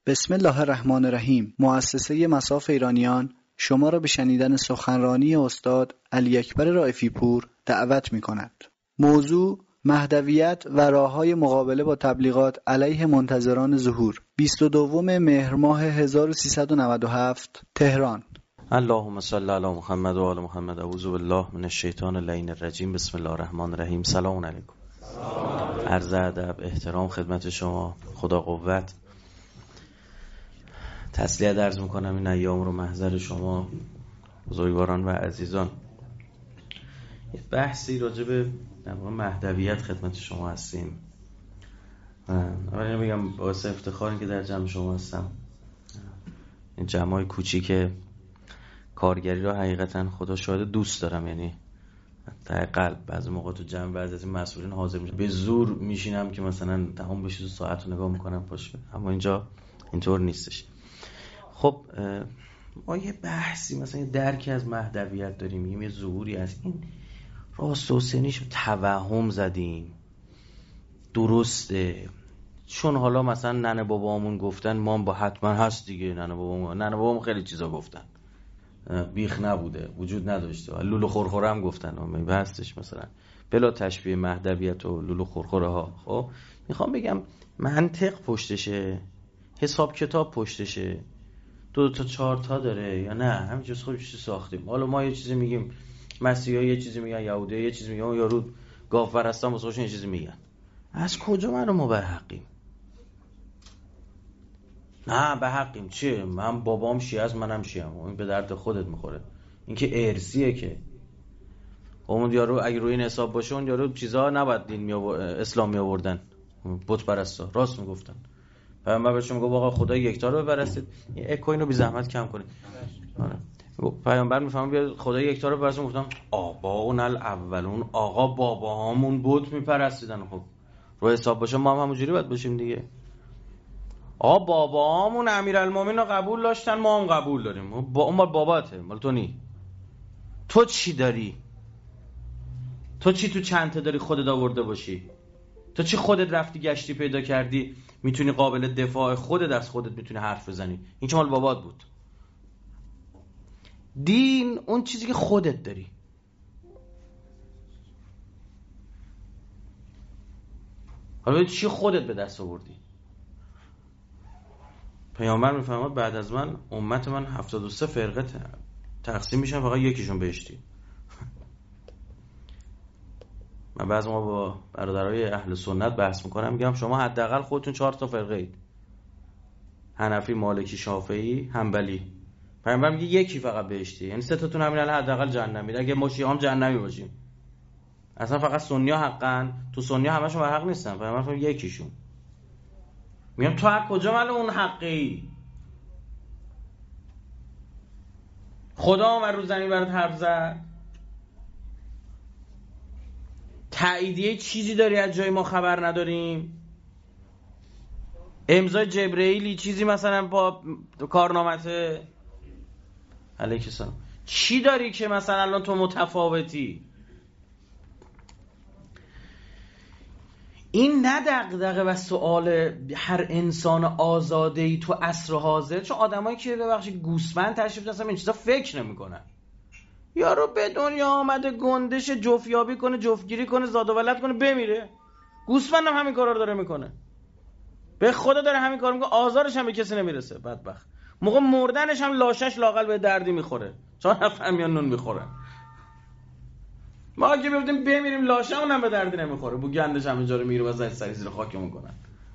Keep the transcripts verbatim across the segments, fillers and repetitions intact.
بسم الله الرحمن الرحیم. مؤسسه مصاف ایرانیان شما را به شنیدن سخنرانی استاد علی اکبر رائفی پور دعوت می کند. موضوع مهدویت و راه‌های مقابله با تبلیغات علیه منتظران ظهور. بیست و دوم مهر ماه هزار و سیصد و نود و هفت، تهران. اللهم صل علی محمد و آل محمد. اعوذ بالله من الشیطان اللعین الرجیم. بسم الله الرحمن الرحیم. سلام علیکم. عرض ادب، احترام خدمت شما. خدا قوت. تسلیت عرض میکنم این ایام رو محضر شما بزرگواران و عزیزان. یه بحثی راجع به مهدویت خدمت شما هستیم. اولا میگم باعث افتخاری که در جمع شما هستم. این جمعای کوچیک کارگری رو حقیقتا خدا شاهد دوست دارم، یعنی در قلب. بعضی موقع تو جمع بعضی از این مسئولین حاضر میشن، به زور میشینم که مثلا تمام بشه تو ساعت رو نگاه میکنم باشه، اما اینجا اینطور نیستش. خب ما یه بحثی مثلا یه درکی از مهدویت داریم، میگیم یه ظهوری هست، این راست و سنیشو توهم زدیم. درسته، چون حالا مثلا ننه بابامون گفتن ما با حتما هست دیگه. ننه بابامون ننه بابام خیلی چیزا گفتن، بیخ نبوده، وجود نداشته. لولو خورخوره هم گفتن، اون هستش مثلا، بلا تشبیه مهدویت و لولو خورخوره ها. خب میخوام بگم منطق پشتشه، حساب کتاب پشتشه، دو تا چهار تا داره یا نه همینجوری خودش ساختیم. حالا ما یه چیزی میگیم، مسیحا یه چیزی میگن، یهودی یه چیزی میگن، یارو گاو پرستان واسه خودشون یه چیزی میگن. از کجا منو ما بر حقیم؟ نه به حقیم چیه؟ من بابام شیعه است، منم شیعه ام. این به درد خودت میخوره، این که ارثیه. که اون یارو اگه روی این حساب باشه اون یارو چیزا نباید دین می اسلام می آوردن، بت پرستا. راست میگفتن. پیامبر بهشون میگه آقا خدا یکتا رو بپرستید، این اکو بی زحمت کم کنید. آره پیامبر میفهمه بیا خدا یکتا رو بپرستید. گفتم آباون الاولون، آقا باباهامون بت میپرستیدن. خب رو حساب باشه ما هم همونجوری باید باشیم دیگه. آقا باباهامون امیرالمومنین رو قبول داشتن، ما هم قبول داریم. با اون مال باباته، مال تو نی. تو چی داری؟ تو چی تو چند تا داری خودت آورده باشی؟ تو چی خودت رفتی گشتی پیدا کردی میتونی قابل دفاع خودت از خودت میتونی حرف بزنی؟ این که مال بابات بود. دین اون چیزی که خودت داری. حالا چی خودت به دست آوردی؟ پیامبر میفرماد بعد از من امت من هفتاد و سه فرقه تقسیم میشن، فقط یکیشون بهشتی. من بعضی ما با برادرای اهل سنت بحث میکنم، میگم شما حداقل خودتون چهار تا فرقه اید: حنفی، مالکی، شافعی، حنبلی. پیامبر میگه یکی فقط بهشتی، یعنی سه تاتون همین الان حداقل جهنمی. اگه ما شیعه هم جهنمی باشیم، اصلا فقط سنی‌ها حقن. تو سنی‌ها همشون بر حق نیستن. پیامبر میگه یکیشون. میگم تو از کجا معلوم اون حقی؟ خدا اومد رو زمین برات حرف زد؟ تاییدیه چیزی داری از جای ما خبر نداریم؟ امضای جبرئیلی چیزی مثلا با کارنامته علیه السلام چی داری که مثلا الان تو متفاوتی؟ این نه دغدغه و سوال هر انسان آزاده‌ای تو عصر حاضر، چون آدمایی که ببخشید گوسفند تشریف داشتن این چیزا فکر نمی‌کنن. یارو به دنیا آمده گندش جفتیابی کنه، جفتگیری کنه، زاد و ولد کنه، بمیره. گوسفندم همین کارا رو داره میکنه. به خدا داره همین کارو میکنه، آزارش هم به کسی نمیرسه. بدبخت. موقع مردنش هم لاشش لاقل به دردی میخوره، چون نفر میان نون میخوره. ما اگه ببینیم بمیریم لاشمون هم به دردی نمیخوره، بو گندش هم اینجا رو میره و زای سری زیر خاکمون کنن.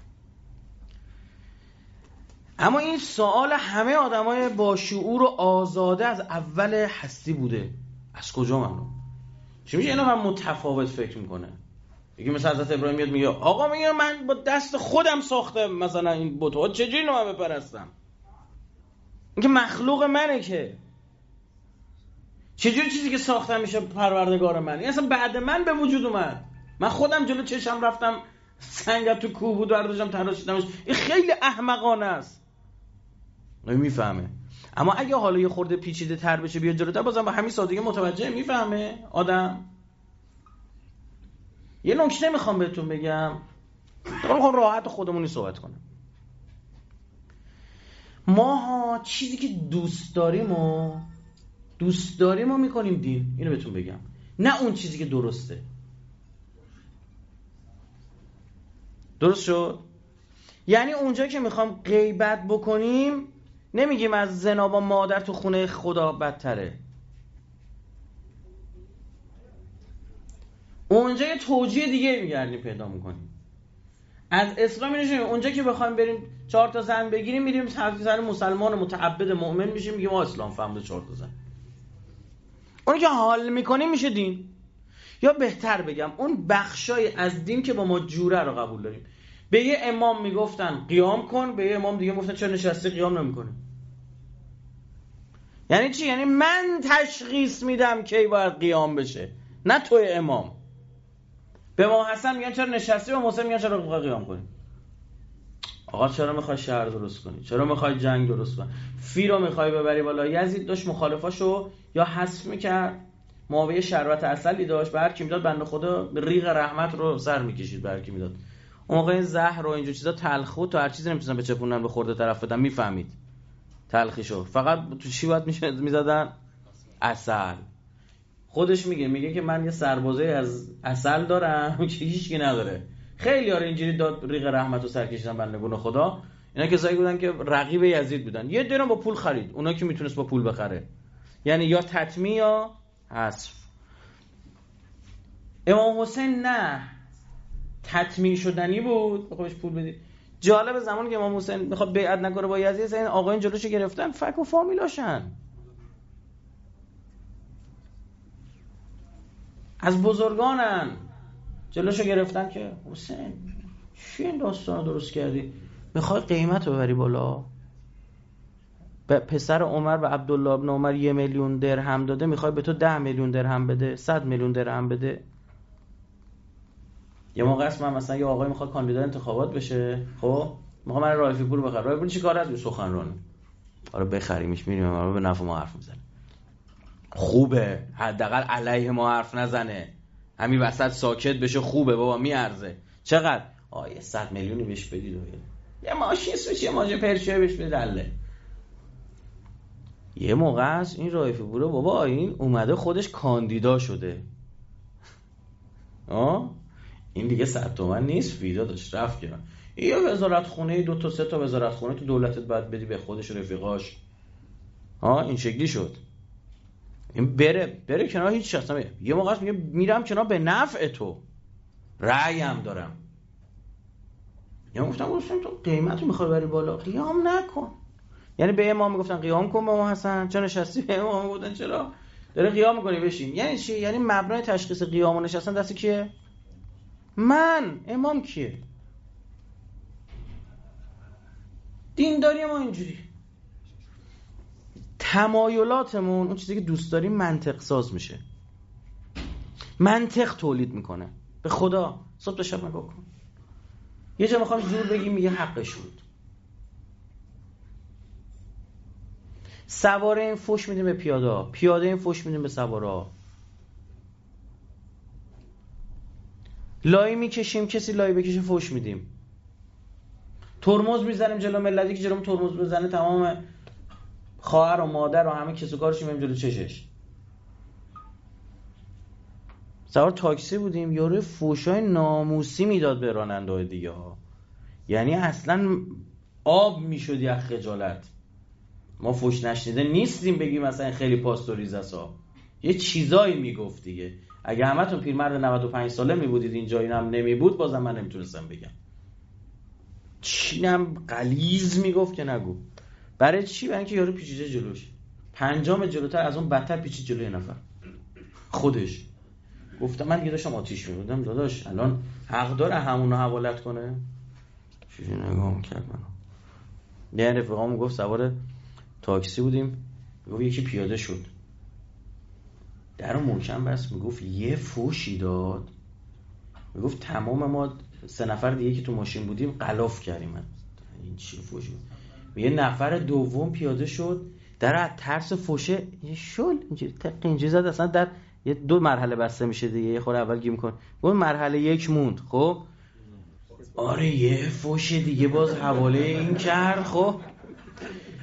اما این سوال همه آدمای با شعور و آزاده از اول هستی بوده. از کجا معلوم؟ چی میشه اینا من متفاوت فکر میکنه؟ یکی مثلا حضرت ابراهیم میاد میگه آقا میگه من با دست خودم ساختم مثلا این بت‌ها، چجوری اینو من بپرستم؟ این که مخلوق منه، که چجوری چیزی که ساختم میشه پروردگار من؟ این اصلا بعد من به وجود اومد. من خودم جلو چشم رفتم سنگ تو کوه بود برداشتم تراشیدمش. این خیلی احمقانه است. میفهمه. اما اگه حالا یه خورده پیچیده تر بشه بیاد جلوتر، بازم با همین سادگی متوجه میفهمه آدم. یه نکته میخوام بهتون بگم، میخوام راحت خودمونی صحبت کنم. ما ها چیزی که دوست داریم و دوست داریم و میکنیم دین. اینو بهتون بگم، نه اون چیزی که درسته. درست شد؟ یعنی اونجا که میخوام غیبت بکنیم نمیگیم از زنا با مادر تو خونه خدا بدتره. اونجا یه توجیه دیگه میگردیم پیدا میکنیم. از اسلام نشیم اونجا که بخوایم بریم چهار تا زن بگیریم میریم سر مسلمان متعبد مؤمن میشیم، میگیم ما اسلام فهمده چهار تا زن. اون که حال میکنیم میشه دین. یا بهتر بگم اون بخشای از دین که با ما جوره رو قبول داریم. به یه امام میگفتن قیام کن، به یه امام دیگه میگفتن چرا نشستی قیام نمیکنی. یعنی چی؟ یعنی من تشخیص میدم کی باید قیام بشه، نه توی امام. به ما حسن میگن چرا نشستی، و محسن میگن چرا باید قیام کنی. آقا چرا میخوای شهر درست کنی؟ چرا میخوای جنگ درست کنی؟ فی رو میخوای ببری بالا. یزید داشت مخالفاشو یا حذف میکرد، معاویه شربت عسلی داشت، به هر کی میداد بنده خدا ریغ رحمت رو سر میکشید به هر کی میداد. اون موقع این زهر و اینجور چیزا تلخو تو هر چیزی نمیتونن بچپونن به خورده طرف بدن، میفهمید تلخیشو. فقط تو چی باید میشه میزدن؟ عسل. خودش میگه میگه که من یه سربازه از عسل دارم که هیچکی نداره. خیلی ها اینجوری داد ریغ رحمت رو سر کشیدن بندگان خدا. اینا کسایی بودن که رقیب یزید بودن. یه درم با پول خرید، اونا که میتونست با پول بخره. یعنی یا تطمیع یا حذف. امام حسین نه، تطمیع شدنی بود، بخوابش پول بدید. جالب زمانی که امام حسین میخواد بیعت نکنه با یزید، این آقایون جلوشو گرفتن، فک و فامیلاشن، از بزرگانن، جلوشو گرفتن که حسین چی این داستان درست کردی؟ میخوای قیمت رو ببری بالا؟ به پسر عمر و عبدالله ابن عمر یه میلیون درهم داده، میخوای به تو ده میلیون درهم بده، صد میلیون درهم بده؟ یه موقع است من مثلا یه آقای میخواد کاندیدا انتخابات بشه، خب میخوام من رایفی پور بخرم. رایفی پور چی کار از سخنرانی؟ آره بخریمش، میریم ما به نفع ما حرف میزنه. خوبه حداقل علیه ما حرف نزنه، همین وسط ساکت بشه، خوبه بابا، میارزه. چقدر؟ آ یه صد میلیونی بهش بدید، یه ماشین سوچ، یه ماژ پرشیا بهش بده. یه موقع است این رایفی پور بابا این اومده خودش کاندیدا شده، آه این دیگه صد تومن نیست، ویدا داشت رفت گرم. یه وزارت خونه، دو تا سه تا وزارت خونه تو دولتت باید بدی به خودش و رفیقاش. ها این شکلی شد. این بره بره کنار، هیچ شخص نمیگه. یه موقع میگه میرم کنار به نفع تو، رأیم دارم. یا گفتم گفتم تو قیمتو میخوای بری بالا، قیام نکن. یعنی به امام میگفتن قیام کن، به امام حسن چرا نشستی؟ به امام میگفتن چرا داره قیام میکنی بشین. یعنی چی؟ یعنی مبنای تشخیص قیام و نشستن دست کیه؟ من. امام کیه؟ دینداری ما اینجوری. تمایلاتمون، اون چیزی که دوست داریم منطق ساز میشه، منطق تولید میکنه. به خدا صبح تا شب نگاه کن، یه جا میخوام زور بگیم میگه حقش بود. سواره این فوش میدیم به پیاده، پیاده این فوش میدیم به سواره. لای میکشیم، کسی لای بکشه فوش میدیم. ترمز میزنیم جلو ملتی که جلو ترمز بزنه تمام خواهر و مادر و همه کس و کارش مییم جلو چشش. سوار تاکسی بودیم، یارو فوشای ناموسی میداد به راننده دیگه ها، یعنی اصلا آب میشد یک خجالت. ما فوش نشنیده نیستیم بگیم مثلا خیلی پاستوریزه سا، یه چیزایی میگفت دیگه. اگه همتون پیرمرد نود و پنج ساله میبودید اینجا اینم نمیبود، بازم من نمیتونستم بگم. چینم غلیظ میگفت که نگو. برای چی؟ برای اینکه یارو پیچیده جلوش، پنجام جلوتر از اون بدتر پیچید جلوی یه نفر خودش. گفتم من دیگه داشتم آتیش می‌زدم، داداش الان حق داره همونو حوالت کنه؟ چیزی نگاه می‌کرد منو. یه رفیقام گفت سوار تاکسی بودیم، گفت یکی پیاده شد، درو محکم بست، میگفت یه فوشی داد، میگفت تمام ما سه نفر دیگه که تو ماشین بودیم غلاف کردیم. من این چی فوشی بود؟ یه نفر دوم پیاده شد، در از ترس فوشه یه شل اینجوری تق اینجوری زد، اصلا در یه دو مرحله بسته میشه دیگه، یه خورده اول گیم کن، اون مرحله یک موند. خب آره یه فوش دیگه باز حواله این کرد. خب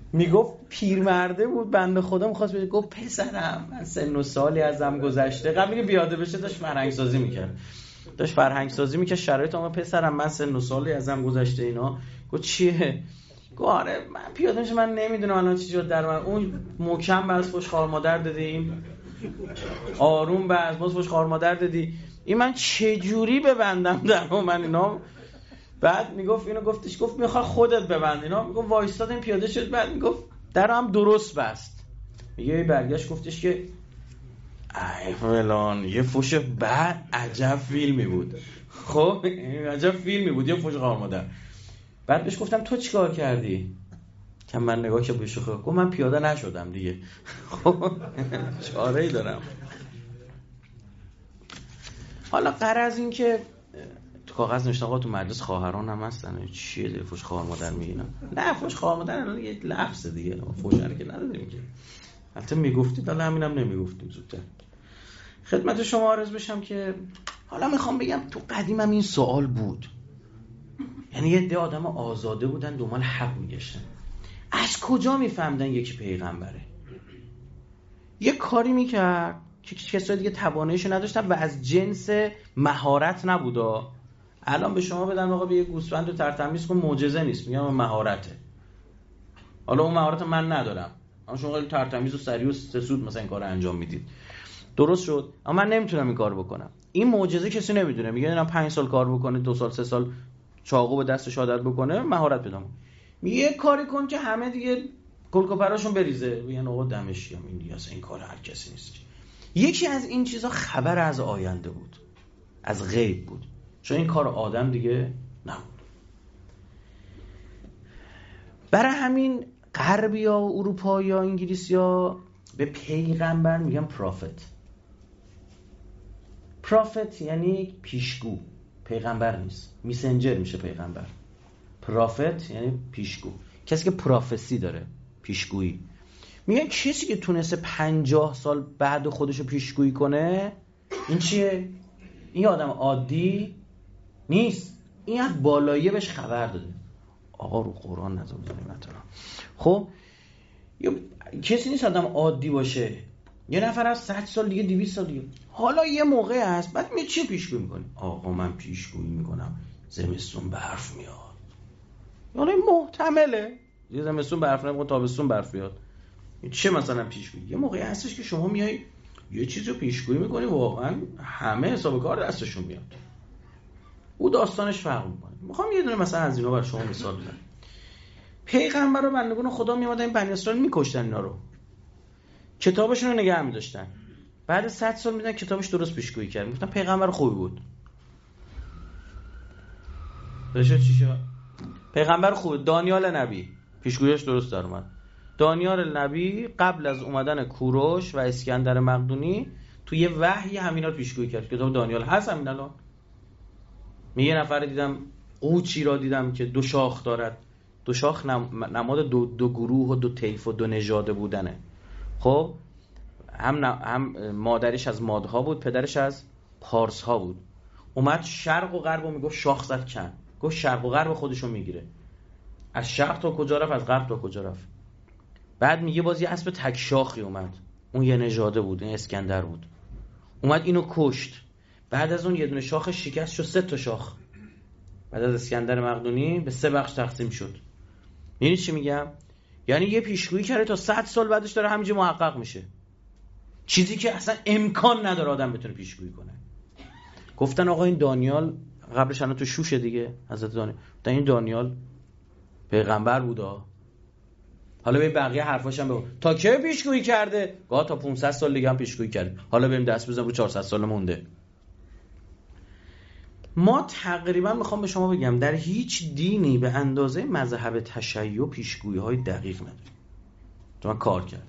میگفت پیرمرده بود بنده خدا، میخواست بگه گفت پسرم من سن و سالی ازم گذشته، قبل اینکه بیاده بشه داشت فرهنگ سازی میکرد داشت فرهنگ سازی میکرد شرایط اون پسرم من سن و سالی ازم گذشته اینا. گفت چیه؟ گفت آره من پیاده میشه من نمیدونم الان چی شد در من، اون محکم به از فوش خوار مادر دادیم آروم به از فوش خوار مادر دادی، این من چه جوری ببندم در من اینا. بعد میگفت اینو گفتش گفت میخواد خودت ببند اینا، میگفت وایستاد این پیاده شد، بعد میگفت در هم درست بست. میگه برگشت گفتش که ای فلان یه فوش بعد عجب فیلمی بود، خب عجب فیلمی بود یه فوش خوار مادر. بعد بهش گفتم تو چیکار کردی؟ که من نگاه که بهش گفت من پیاده نشدم دیگه. خب چاره‌ای دارم. حالا غرض این که تو کاغذ نوشتم آقا تو مجلس خواهران هم هستن، چیه دیگه فوش خواهر مادر میگینا؟ نه فوش خواهر مادر الان یه لفظه دیگه، فوش هر که ندادیم که. البته میگفتید حالا همینم نمیگفتیم زودتر. خدمت شما عرض بشم که حالا میخوام بگم تو قدیمم این سوال بود، یعنی یه عده آدم آزاده بودن دنبال حق میگشتن، از کجا میفهمدن یکی پیغمبره؟ یه کاری میکرد که کسای دیگه تواناییشو نداشتن و از جنس مهارت نبودا. الان به شما بدن آقا به یه گوسفند رو ترتمیز کن، معجزه نیست، میگم مهارته. حالا اون مهارت من ندارم، اما شما خیلی ترتمیز و سریع و سسود مثلا این کارو انجام میدید، درست شد، اما من نمیتونم این کارو بکنم. این معجزه کسی نمیدونه، میگه اینا پنج سال کار بکنه، دو سال سه سال چاقو به دستش عادت بکنه مهارت پیدا میکنه. میگه یه کاری کن که همه دیگه کلکوپراشون بریزه، میگن آقا دمش گرم این دیگه اصلا این کار هر کسی نیست. یکی از این چیزا خبر از آینده بود، از غیب بود، چون این کار آدم دیگه نبود. برای همین غربیا و اروپایی‌ها انگلیسی‌ها به پیغمبر میگن پرافت. پرافت یعنی پیشگو، پیغمبر نیست، میسنجر میشه پیغمبر. پرافت یعنی پیشگو، کسی که پروفسی داره، پیشگویی. میگن کسی که تونسته پنجاه سال بعد خودشو پیشگویی کنه این چیه؟ این آدم عادی نیست، این از بالاییه بهش خبر داده. آقا رو قرآن نظر بزنیم مثلا. خب کسی نیست آدم عادی باشه، یه نفر از صد سال دیگه دویست سال دیگه. حالا یه موقع هست بعد می چی پیشگویی میکنی؟ آقا من پیشگویی میکنم زمستون برف میاد. یعنی محتمله یه زمستون برف نمیاد تابستون برف بیاد. چه مثلا پیشگویی؟ یه موقعی هستش که شما میای یه چیزی رو پیشگویی میکنی واقعا همه حساب کار دستشون میاد، او داستانش فرق میکنه. میخوام یه دونه مثلا از اینا برای شما مثال بزنم. پیغمبر رو بندگان خدا میومدن این بنی اسرائیل میکشتن، اینا رو کتابشون رو نگه می‌داشتن، بعد صد سال میدن کتابش درست پیشگویی کرد، میگفتن پیغمبر خوبی بود. بشه چی شد؟ پیغمبر خوب، دانیال نبی پیشگوییش درست در اومد. دانیال نبی قبل از اومدن کوروش و اسکندر مقدونی تو یه وحی همینا رو پیشگویی کرد. کتاب دانیال هست همین الان. میگه نفر دیدم قوچی را دیدم که دو شاخ دارد، دو شاخ نماد دو, دو گروه و دو طیف و دو نژاد بودنه. خب هم, هم مادرش از مادها بود، پدرش از پارس ها بود. اومد شرق و غرب رو میگفت شاخ زد کن، گفت شرق و غرب خودشو میگیره، از شرق تا کجا رفت از غرب تا کجا رفت. بعد میگه باز یه اسب تک شاخی اومد، اون یه نژاده بود، این اسکندر بود، اومد اینو کشت. بعد از اون یه دونه شاخ شکست شد سه تا شاخ، بعد از اسکندر مقدونی به سه بخش تقسیم شد. یعنی چی میگم؟ یعنی یه پیشگویی کرده تا صد سال بعدش داره همینجا محقق میشه، چیزی که اصلا امکان نداره آدم بتونه پیشگویی کنه. گفتن آقا این دانیال قبلش الان تو شوشه دیگه، حضرت دانیال، گفتن این دانیال پیغمبر بودا. حالا به بقیه حرفاش هم بگو تا کی پیشگویی کرده؟ گاه تا پانصد سال دیگه هم پیشگویی کرده. حالا بریم دست بزنیم رو چهارصد سال مونده. ما تقریبا میخوام به شما بگم در هیچ دینی به اندازه مذهب تشیع پیشگویی های دقیق نداره. تو من کار کردم،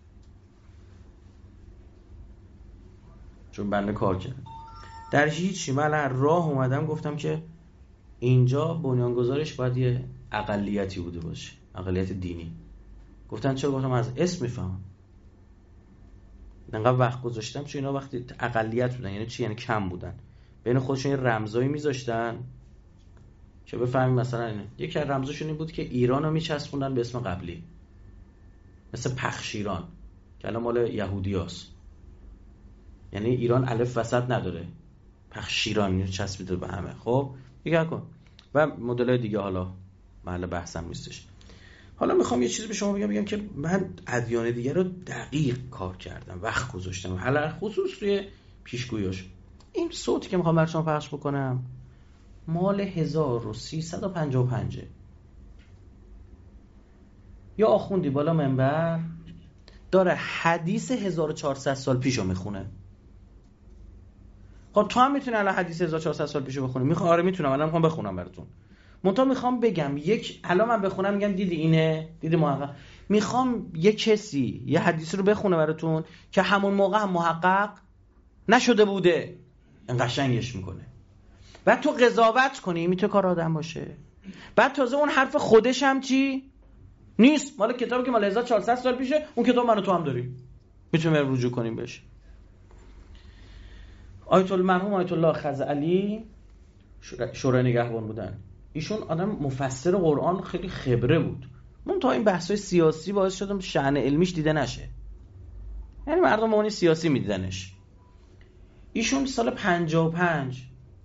چون بنده کار کردم در هیچی. من هر راه اومدم گفتم که اینجا بنیانگذارش باید یه اقلیتی بوده باشه، اقلیت دینی. گفتن چرا؟ گفتم از اسم میفهمم. انقدر وقت گذاشتم چون اینا وقتی اقلیت بودن یعنی چی؟ یعنی کم بودن، بین خودشون یه رمزایی میذاشتن که بفهمیم. مثلا اینه یکی از رمزاشون این بود که ایران رو میچسبوندن به اسم قبلی. مثل پخشیران که الان مال یهودی هست. یعنی ایران الف وسط نداره، پخشیران چسبیده به همه. خب دیگه کن و مدل دیگه حالا محل بحثم نیستش. حالا میخوام یه چیزی به شما بگم بگم که من ادیان دیگه رو دقیق کار کردم، وقت گذاشتم، حالا خصوص توی پیشگوییاش. این صوتی که میخوام براتون پخش بکنم مال هزار و سیصد و پنجاه و پنج. یا آخوندی بالا منبر داره حدیث هزار و چهارصد سال پیشو میخونه. خب تو هم میتونی الان حدیث هزار و چهارصد سال پیشو بخونی؟ میخوام. آره میتونم، الان میخوام بخونم براتون. منتها میخوام بگم یک الان من بخونم میگم دیدی اینه، دیدی محقق. میخوام یه کسی یه حدیث رو بخونه براتون که همون موقع هم محقق نشده بوده، این قشنگش میکنه. بعد تو قضاوت کنی، میتونه کار آدم باشه. بعد تازه اون حرف خودش هم چی نیست، مال کتابی که مال هزار و چهارصد سال پیشه، اون کتاب من و تو هم داریم، میتونیم رجوع کنیم بهش. آیت المرحوم آیت الله خزعلی شورای نگهبان بودن. ایشون آدم مفسر قرآن خیلی خبره بود. من تا این بحث‌های سیاسی باعث شدم شأن علمیش دیده نشه، یعنی مردم اون سیاسی میدیدنش. ایشون سال پنجاه و پنج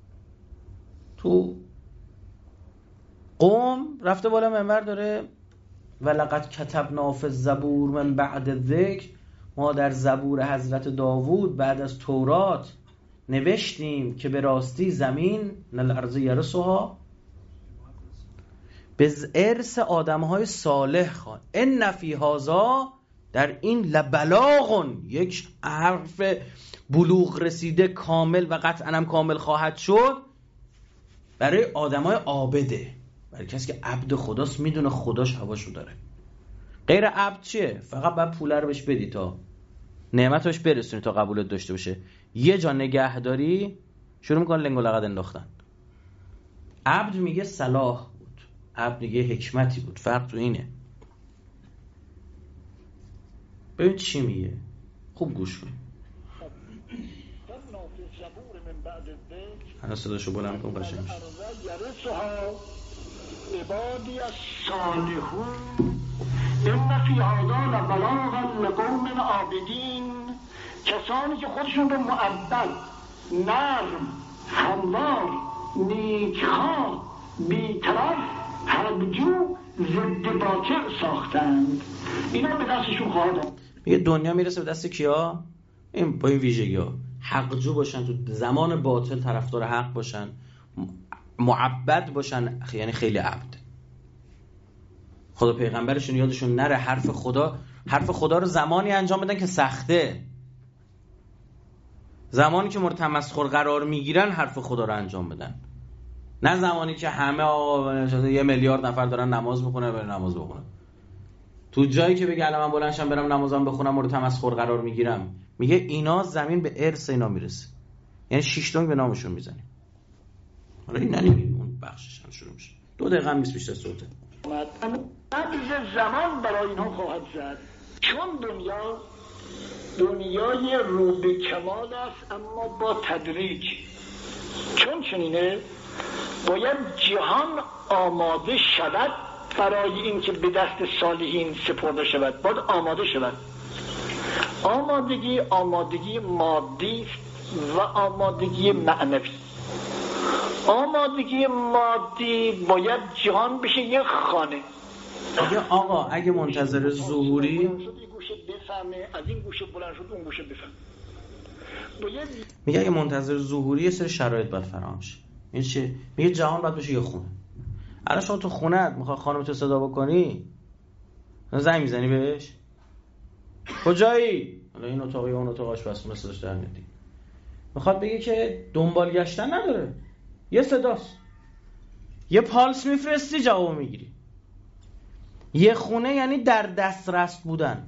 تو قم رفته بالا منبر داره ولقد کتبنا فی الزبور من بعد الذکر، ما در زبور حضرت داوود بعد از تورات نوشتیم که به راستی زمین الارض یرثها به ارث آدم‌های صالح خوان. ان فی هذا، در این لبلاغ، یک حرف بلوغ رسیده کامل و قطعاً هم کامل خواهد شد برای آدم‌های عابده، برای کسی که عبد خداست، میدونه خداش هواشو داره. غیر عبد چیه؟ فقط باید پول رو بهش بدی تا نعمتش برسونی تا قبولت داشته باشه. یه جا نگهداری شروع میکنه لنگ و لغت انداختن. عبد میگه صلاح بود، عبد میگه حکمتی بود. فرق تو اینه. ببین چی میگه، خوب گوش کن. الان صداشو بلند کن قشنگ میشه. عبادی الصالحون ان فی هذا لبلاغا لقوم عابدین، کسانی که خودشون رو معبد، نرم، هموار، نیکخواه، بی‌طرف، حقجو، ضد باطل ساختند، اینا به دستشون خواهد آمد. میگه دنیا میرسه به دست کیا؟ این با این ویژگی‌ها، حقجو باشن، تو زمان باطل طرفدار حق باشن، معبد باشن، یعنی خیلی عبد. خدا پیغمبرشون یادشون نره حرف خدا حرف خدا رو زمانی انجام بدن که سخته، زمانی که مورد تمسخر قرار میگیرن حرف خدا رو انجام بدن، نه زمانی که همه آقا یه میلیارد نفر دارن نماز میخونن برن نماز بخونن. تو جایی که بگه الان من بلندشم برم نمازم بخونم مورد تمسخر قرار میگیرم، میگه اینا زمین به ارث اینا میرسه، یعنی شش تونگ به نامشون میزنیم. حالا این نمیگیم اون بخشش هم شروع میشه. دو دقیقه هم نیست بیشتر صوته. نبض زمان برای اینها خواهد زد، چون دنیا دنیای رو به کمال است اما با تدریج. چون چنینه باید جهان آماده شود برای اینکه به دست صالحین سپرده شود، باید آماده شود. آمادگی آمادگی مادی و آمادگی معنوی. آمادگی مادی باید جهان بشه یک خانه. اگه آقا اگه منتظر ظهوری این گوشه بفهمه، از این گوشه بلند شد اون گوشه بفهمه. باید میگه اگه منتظر ظهوری یه سری شرایط باید فراهم شه. این چه؟ میگه جهان باید بشه یه خونه. الان شما تو خونه‌ات میخوای خانمت رو صدا بکنی، زنگ میزنی بهش کجایی؟ حالا این اتاقی اون اتاقش بس مثلش در میاد. میخواد بگه که دنبال گشتن نداره، یه صداست، یه پالس میفرستی جواب میگیری. یه خونه یعنی در دسترس بودن.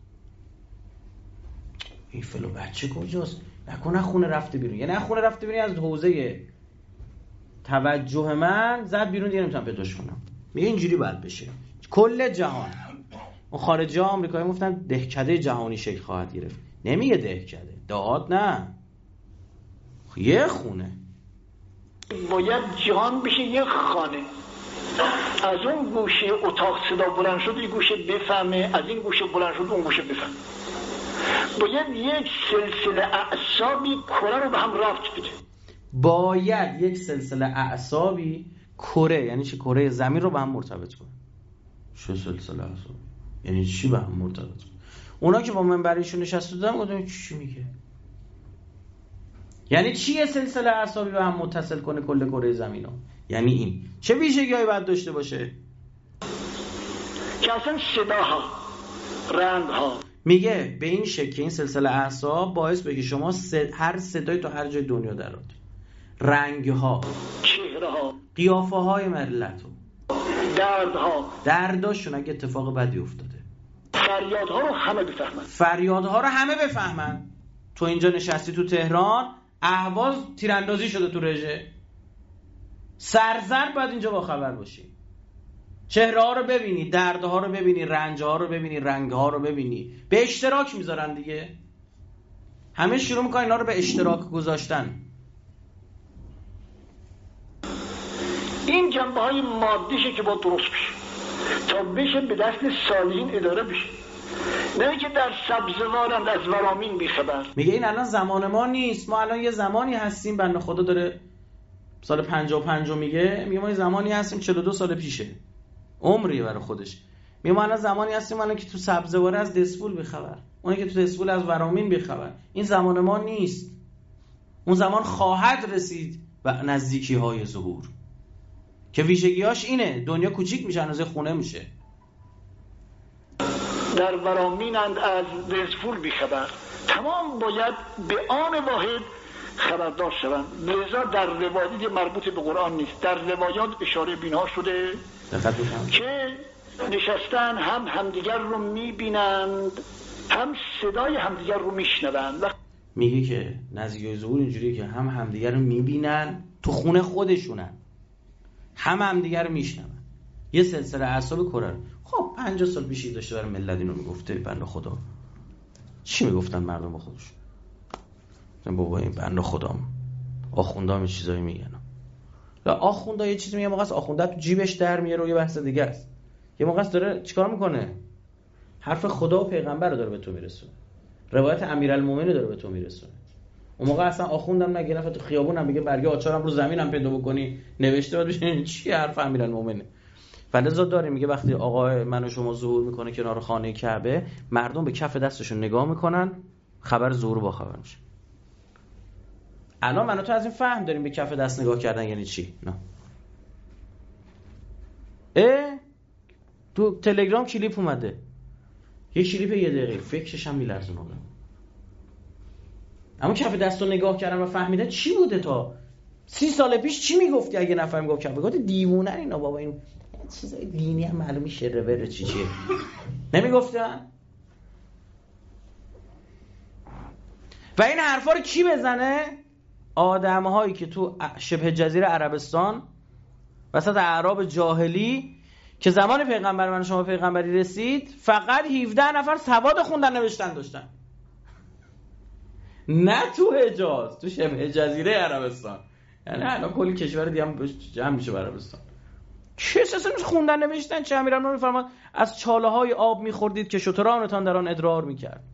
این فلو بچه کجاست؟ نکنه خونه رفته بیرون، یعنی خونه رفته بیرون از حوزه توجه من زد بیرون دیگه نمیتونم پیداش کنم. میگه اینجوری باید بشه. کل جهان، اون خارجی ها آمریکایی گفتن دهکده جهانی شکل خواهد گرفت. نمیگه دهکده، دهات نه، یه خونه باید جهان بشه یک خانه، از اون گوشه اتاق صدا بلند شد این گوشه بفهمه، از این گوشه بلند شد اون گوشه بفهمه. باید یک سلسله اعصابی کره رو به هم ربط بده. باید یک سلسله اعصابی کره، یعنی چه، کره زمین رو به هم مرتبط کنه. چه سلسله اعصاب یعنی چی به هم مرتبط کنه؟ اونا که با من برایشون نشسته بودم گفتم چی میگه؟ یعنی چی یه سلسله اعصابی به هم متصل کنه کل کره زمین ها؟ یعنی این چه ویژگی‌هایی باید داشته باشه؟ که اصلا صداها، رنگها، میگه به این شکل این سلسله اعصاب باعث بشه که شما صد... هر صدای تو هر جای دنیا درات، رنگها، چهره‌ها، قیافه‌های ملت، دردها، درداشون اگه اتفاق بدی افتاده، فریادها رو همه بفهمن، فریادها رو همه بفهمن. تو اینجا نشستی تو تهران، اهواز تیراندازی شده تو رژه، سرزرد باید اینجا با خبر باشی، چهره ها رو ببینی، دردها رو ببینی، رنج ها رو ببینی، رنگ ها رو ببینی. به اشتراک میذارن دیگه، همه شروع میکنن اینا رو به اشتراک گذاشتن. این جنبه های مادیشه که با درست بشه تا بشه به دست صالحین اداره بشه، نه که در سبزوارند از ورامین بیخبر. میگه این الان زمان ما نیست، ما الان یه زمانی هستیم، بنده خدا داره سال پنجاه و پنج میگه میگه ما یه زمانی هستیم چهل و دو سال پیشه، عمریه برای خودش. میگه ما الان زمانی هستیم الان که تو سبزواره از دسفول بیخبر، اونی که تو دسفول از ورامین بیخبر. این زمان ما نیست، اون زمان خواهد رسید و نزدیکی های ظهور که ویژگیاش اینه، دنیا کوچیک میشه، اندازه خونه میشه. در ورامینند از دسفول بیخبر، تمام باید به آن واحد خبردار شوند. لذا در روایات مربوط به قرآن نیست، در روایات اشاره بینها شده که نشستن هم همدیگر رو میبینند هم صدای همدیگر رو میشنوند. میگه که نزدیکی ظهور اینجوریه که هم همدیگر رو میبینن، تو خونه خودشونن، هم همدیگر رو میشنون. یه سلسله اعصاب کره. خب پنجاه سال پیشی داشته برای ملت اینو میگفته، بنده خدا چی میگفتن مردم با خودشون؟ بابا این بنده خدا آخوندا هم چیزایی میگن، لا آخوندا یه چیزی میگه، موقع است آخوندا تو جیبش در میاره و یه بحث دیگه است. یه موقع است داره چیکار میکنه؟ حرف خدا و پیغمبر رو داره به تو میرسونه، روایت امیرالمومنین رو داره به تو میرسونه. اون موقع اصلا آخوندم نگه نفر تو خیابونم میگه برگه آچارم رو زمینم پیدا بکنی نوشته بعد ببین چی حرف امیرالمومنین. فلذا داره میگه وقتی آقا من و شما ظهور میکنه کنار خانه کعبه، مردم به کف دستشون نگاه میکنن، خبر ظهور با خبر میشه. الان من و تو از این فهم داریم به کف دست نگاه کردن یعنی چی؟ نه اه تو تلگرام کلیپ اومده، یه کلیپ یه دقیقه، فکرش هم میلرزونه آدم. اما کف دستو نگاه کردم و فهمیدن چی بوده. تا سی سال پیش چی میگفتی اگه نفر میگفت کف بگفت دیوونه اینا بابا، این چیزای دینی هم معلومی شره بره چی چیه نمیگفتن. و این حرفا رو کی بزنه؟ آدم‌هایی که تو شبه جزیره عربستان وسط اعراب جاهلی که زمان پیغمبر من شما پیغمبری رسید فقط هفده نفر سواد خوندن نوشتن داشتن، نه تو حجاز، تو شبه جزیره عربستان. یعنی الان کلی کشور دیگه هم جمع میشه عربستان. چه اساسا خوندن نوشتن؟ چه امیرالمومنین میفرماد از چاله‌های آب می‌خوردید که شترانتان در آن ادرار می‌کرد.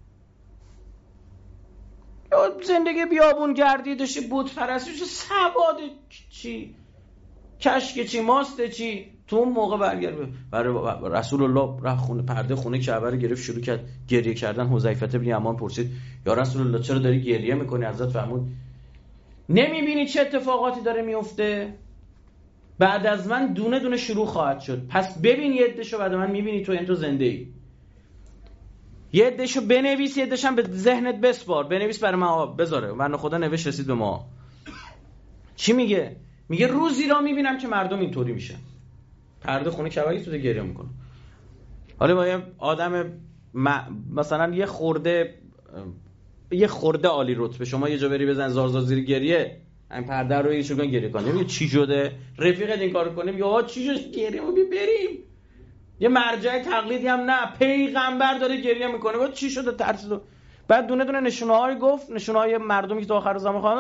زندگی بیابون گردی داشتی، بت پرستی، چه سواد چی، کشک چی، ماست چی. تو اون موقع برگرد برای رسول الله رفت خونه، پرده خونه کعبه رو گرفت، شروع کرد گریه کردن. حذیفه بن یمان پرسید یا رسول الله چرا داری گریه میکنی؟ حضرت فرمود نمیبینی چه اتفاقاتی داره میفته؟ بعد از من دونه دونه شروع خواهد شد، پس ببین یه عدهشو بعد من میبینی تو این تو زنده ای. یه عدهشو بنویس، یه عدهشم به ذهنت بسپار، بنویس برای ما بذاره. من خدا نوشت رسید به ما. چی میگه؟ میگه روزی را میبینم که مردم اینطوری میشن، پرده خونه کعبه تو گریه میکنه. حالا با یه آدم مثلا یه خورده یه خورده عالی رتبه شما یه جا بری بزن زار زار زیر گریه، این پرده رو یه شوگان گریه کنه، میگه چی شده؟ رفیقت این کارو کنه، میگه آقا چی شد؟ گریه مو بریم. یه مرجع تقلیدی هم نه، پیغمبر داره گریه میکنه، گفت چی شده؟ ترسیدو. بعد دونه دونه نشونه‌های گفت، نشونه‌های مردمی که تو آخر زمان خواهد.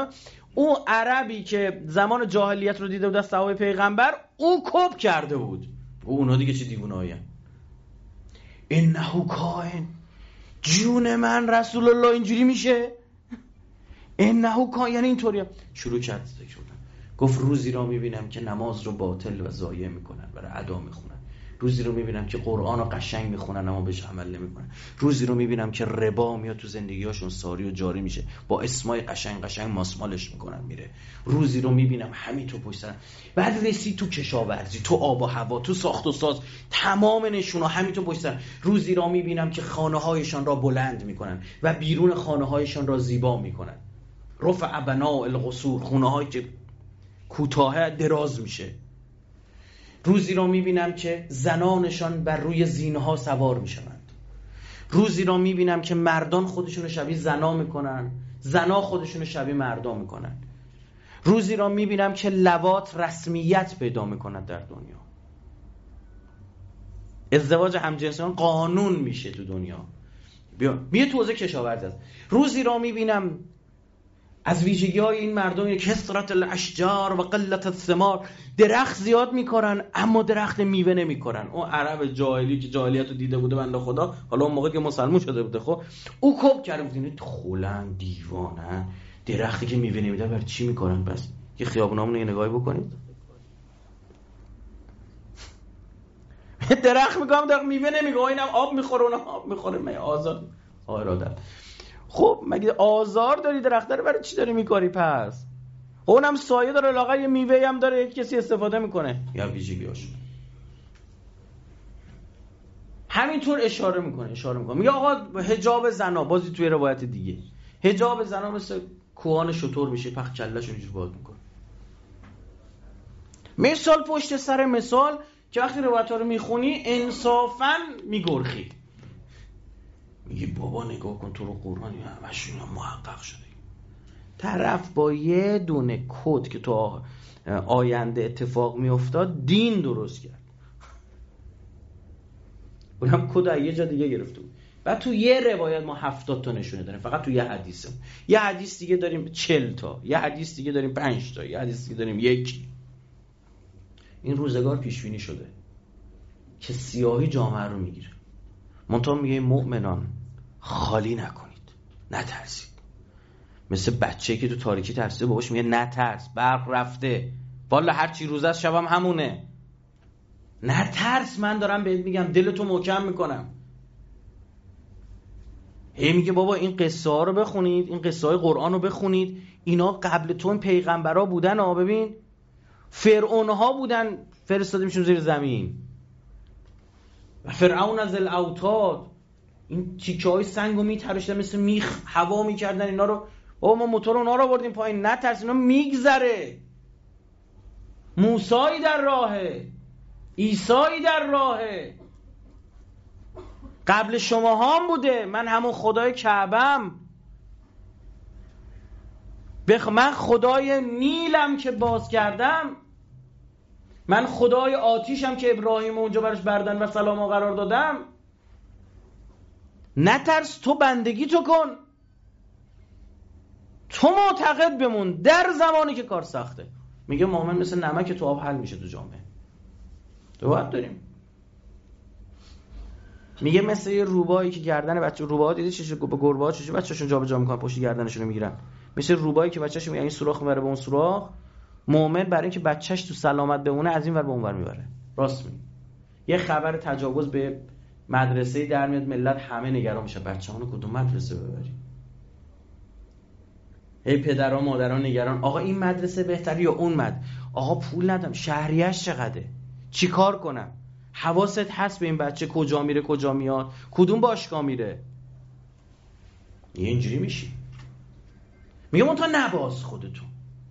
او عربی که زمان جاهلیت رو دیده بود از صحابه پیغمبر، او کپ کرده بود. او اونا دیگه چه دیوونه‌ای ان. انه کائن، جون من رسول الله اینجوری میشه؟ انه کائن یعنی اینطوریه. شروع کرد ذکر کردن، گفت روزی را میبینم که نماز رو باطل و ضایع میکنن، برای ادا میخونن. روزی رو میبینم که قرآن رو قشنگ میخونن اما بهش عمل نمیکنن. روزی رو میبینم که ربا میاد تو زندگیاشون ساری و جاری میشه، با اسمای قشنگ قشنگ ماسمالش میکنن میره. روزی رو میبینم همین تو پشت سر. بعد رسید تو کشاورزی، تو آب و هوا، تو ساخت و ساز، تمام نشونا همین تو پشت سر. روزی رو میبینم که خانه هایشان را بلند میکنن و بیرون خانه هایشان را زیبا میکنن. رفع بناء القصور، خونه هایی که کوتاه دراز میشه. روزی را میبینم که زنانشان بر روی زینه‌ها سوار میشوند. روزی را میبینم که مردان خودشون شبیه زنا میکنن، زنا خودشون شبیه مردا میکنن. روزی را میبینم که لواط رسمیت پیدا میکنند در دنیا. ازدواج همجنسان قانون میشه تو دنیا. بیا بیا تو حوزه کشاورزی است. روزی را میبینم از ویژگی‌های این مردم کثرت الاشجار و قلت الثمار، درخت زیاد میکنن اما درخت میوه نمیکنن. اون عرب جاهلی که جاهلیت رو دیده بوده بنده خدا، حالا اون موقع که مسلمان شده بوده، خب او کپ کرده بود اینه خولن دیوانه، درختی که میوه نمیده بر چی میکنن؟ بس که خیابونامون رو نگاهی بکنید، درخت میگم درخت میوه نمیگه، اینم آب میخوره اونم آب میخوره. من آزاد آرادت. خب مگه آزار داری درخت رو برای چی داری میکاری پس؟ اونم سایه داره، لاغر یه میوه هم داره، یک کسی استفاده میکنه یا ویژگیاش. همینطور اشاره میکنه اشاره میکنه میگه آقا حجاب زنا، بازی توی روایت دیگه حجاب زنا مثل کوهان شطور میشه، پخ کلهشون اینجور باز میکنه. مثال پشت سر مثال که وقتی روایت ها رو میخونی انصافاً میگرخی، میگی بابا نگاه کن تو رو قرآن همشون محقق شده. طرف با یه دونه کد که تو آینده اتفاق میافتاد دین درست کرد، اونم کد از یه جا دیگه گرفته بود. بعد تو یه روایت ما هفتاد تا نشونه داریم، فقط تو یه حدیثه. یه حدیث دیگه داریم چل تا، یه حدیث دیگه داریم پنج تا، یه حدیث دیگه داریم یکی. این روزگار پیش بینی شده که سیاهی جامعه رو میگیره. منتها میگه مؤمنان خالی نکنید، نترسید. مثل بچه‌ای که تو تاریکی ترسیده باباش میگه نترس، برق رفته، والا هر چی روز است شبم همونه، نترس، من دارم بهت میگم، دلتو محکم میکنم. هی میگه بابا این قصه ها رو بخونید، این قصه های قرآن رو بخونید، اینا قبل تو این پیغمبرا بودن ها. ببین فرعون ها بودن فرستاده میشون زیر زمین، و فرعون از الاوتاد، این تیکه های سنگ رو میتراشتن مثل میخ هوا میکردن اینا رو. بابا ما موتور اونا رو بردیم پایین، نترس، اینا میگذره. موسایی در راهه، عیسایی در راهه، قبل شما هم بوده. من همون خدای کعبم، بخ... من خدای نیلم که باز کردم، من خدای آتیشم که ابراهیم اونجا براش بردن و سلام قرار دادم. نترس، تو بندگی تو کن، تو معتقد بمون در زمانی که کار سخته. میگه مؤمن مثل نمک تو آب حل میشه تو جامعه. تو باید داریم. میگه مثل یه روبایی که گردن بچه، روباها دیدی چه با گربه ها چه بچه‌شون جابجا میکنن پشت گردنشون رو میگیرن، مثل روبایی که بچه‌ش میگه این سوراخ میبره به اون سوراخ. مؤمن برای اینکه بچه‌ش تو سلامت بمونه از این ور به اون ور میبره. راست میگه. یه خبر تجاوز به مدرسه در میاد، ملت همه نگران میشه بچه‌هانو کدوم مدرسه ببریم. هی پدرها مادرها نگران، آقا این مدرسه بهتری یا اون مد، آقا پول ندم، شهریه‌اش چقدره، چی کار کنم؟ حواست هست به این بچه کجا میره کجا میاد، کدوم باشگاه میره؟ یه اینجوری میشی. میگم اون تا نباز خودتون،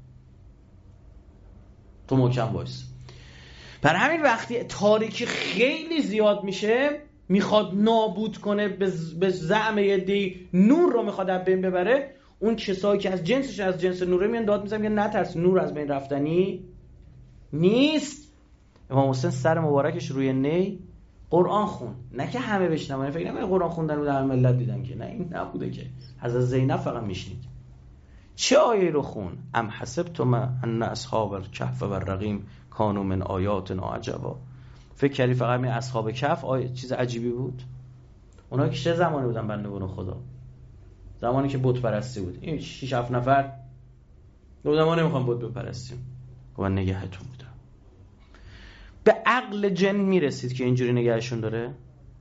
تو محکم وایس. پر همین وقتی تاریکی خیلی زیاد میشه، میخواد نابود کنه، به زعم یه دی نور رو میخواد از بین ببره، اون کسایی که از جنسش از جنس نوره میان داد میزن میگن نترس، نور از بین رفتنی نیست. امام حسین سر مبارکش روی نی قرآن خون، نه که همه بشنون، فکر نکنید قرآن خوندن رو در ملت دیدن که، نه این نبوده که. حضرت زینب فقط میشنید. چه آیه رو خون؟ ام حسبتم ان اصحاب الکهف و الرقیم کانوا من آیاتنا عجبا. فکر کردی فقط می اصحاب کهف آیه چیز عجیبی بود؟ اونها که چه زمانی بودن بندگان خدا؟ زمانی که بت پرستی بود. این شش هفت نفر گفتن ما نمیخوام بت بپرستیم، گفتن نگهتون بودم. به عقل جن میرسید که اینجوری نگهشون داره؟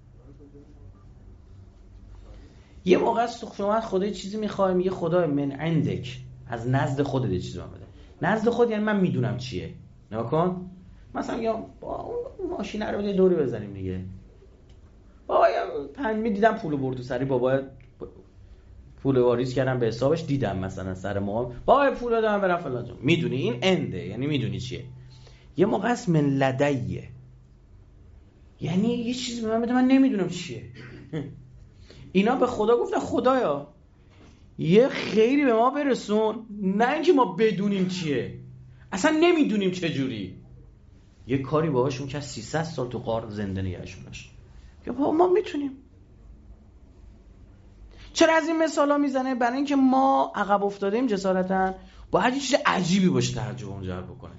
یه موقع است تو شما خدا چیزی میخوای، میگه خدا من عندک، از نزد خودت یه چیزی من بده. نزد خود یعنی من میدونم چیه. نگاه کن مثلا میگم با اون ماشین رو یه دوری بزنیم دیگه. بابا پنج میدیدم پول برد سری بابا پول واریز کردم به حسابش، دیدم مثلا سر ما بابا پول دادم برام فلان جا. میدونی این انده، یعنی میدونی چیه. یه موقع است من لدیه، یعنی یه چیزی به من بده من نمیدونم چیه. اینا به خدا گفتن خدایا یه خیری به ما برسون، نه اینکه ما بدونیم چیه، اصلا نمیدونیم چه جوری. یه کاری باهاشون که سیصد سال تو غار زنده نگهشون داشت. یا بابا ما میتونیم. چرا از این مثالا میزنه؟ برای اینکه ما عقب افتادیم جسارتاً با هر چیز عجیبی باشه تعجب جلب بکنه.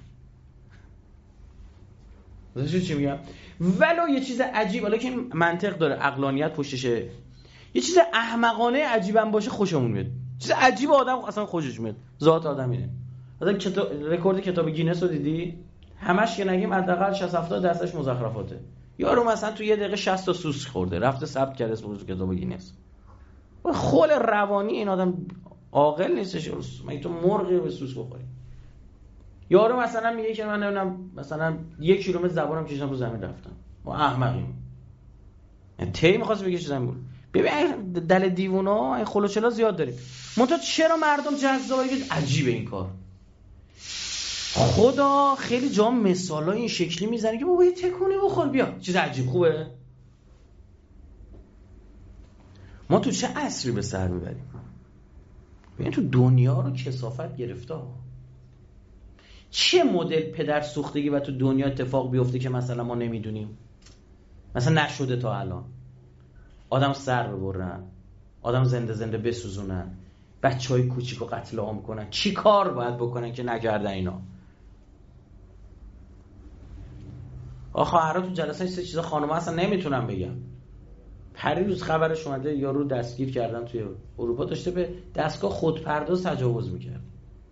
درست چی میگم؟ ولو یه چیز عجیب، حالا که منطق داره، عقلانیت پشتشه، یه چیز احمقانه عجیبم باشه خوشمون میاد. چیز عجیب آدم اصلا خوشش میاد. ذات آدم اینه. مثلا کتاب رکورد کتاب گینس رو دیدی؟ همش که نگیم حداقل شصت هفتاد درصدش مزخرفاته. یارو مثلا تو یه دقیقه شصت تا سوسک خورده، رفته ثبت کرده اسم تو کتاب گینس. خول روانی این آدم عاقل نیستش. مگه تو مرغی به سوسک بخوری؟ یارو مثلا میگه که من نمیدونم مثلا یک کیلومتر زبانم کشیدم رو زمین رفتم. ما احمقیم. یعنی تی می‌خواست بگه چیزام بود. ببین دل دیوونا این خلوچلا زیاد داریم. منتها چرا مردم جذابه؟ عجیبه این کار. خدا خیلی جا مثالای این شکلی میزنه که بابا یه تکونی بخور بیا. چیز عجیب خوبه. ما تو چه عصری به سر میبریم؟ ببین تو دنیا رو کثافت گرفته ها. چه مدل پدر سوختگی و تو دنیا اتفاق بیفته که مثلا ما نمیدونیم؟ مثلا نشده تا الان. آدم سر ببرن، آدم زنده زنده بسوزونن، بچهای کوچیکو قتل عام کنن. چی کار باید بکنن که نکردن اینا؟ آخه هر تو جلسه این سه چیزا خانوما اصلا نمیتونن بگم. پریروز خبرش اومده یارو دستگیر کردن توی اروپا، داشته به دستگاه خودپرداز تجاوز میکرد.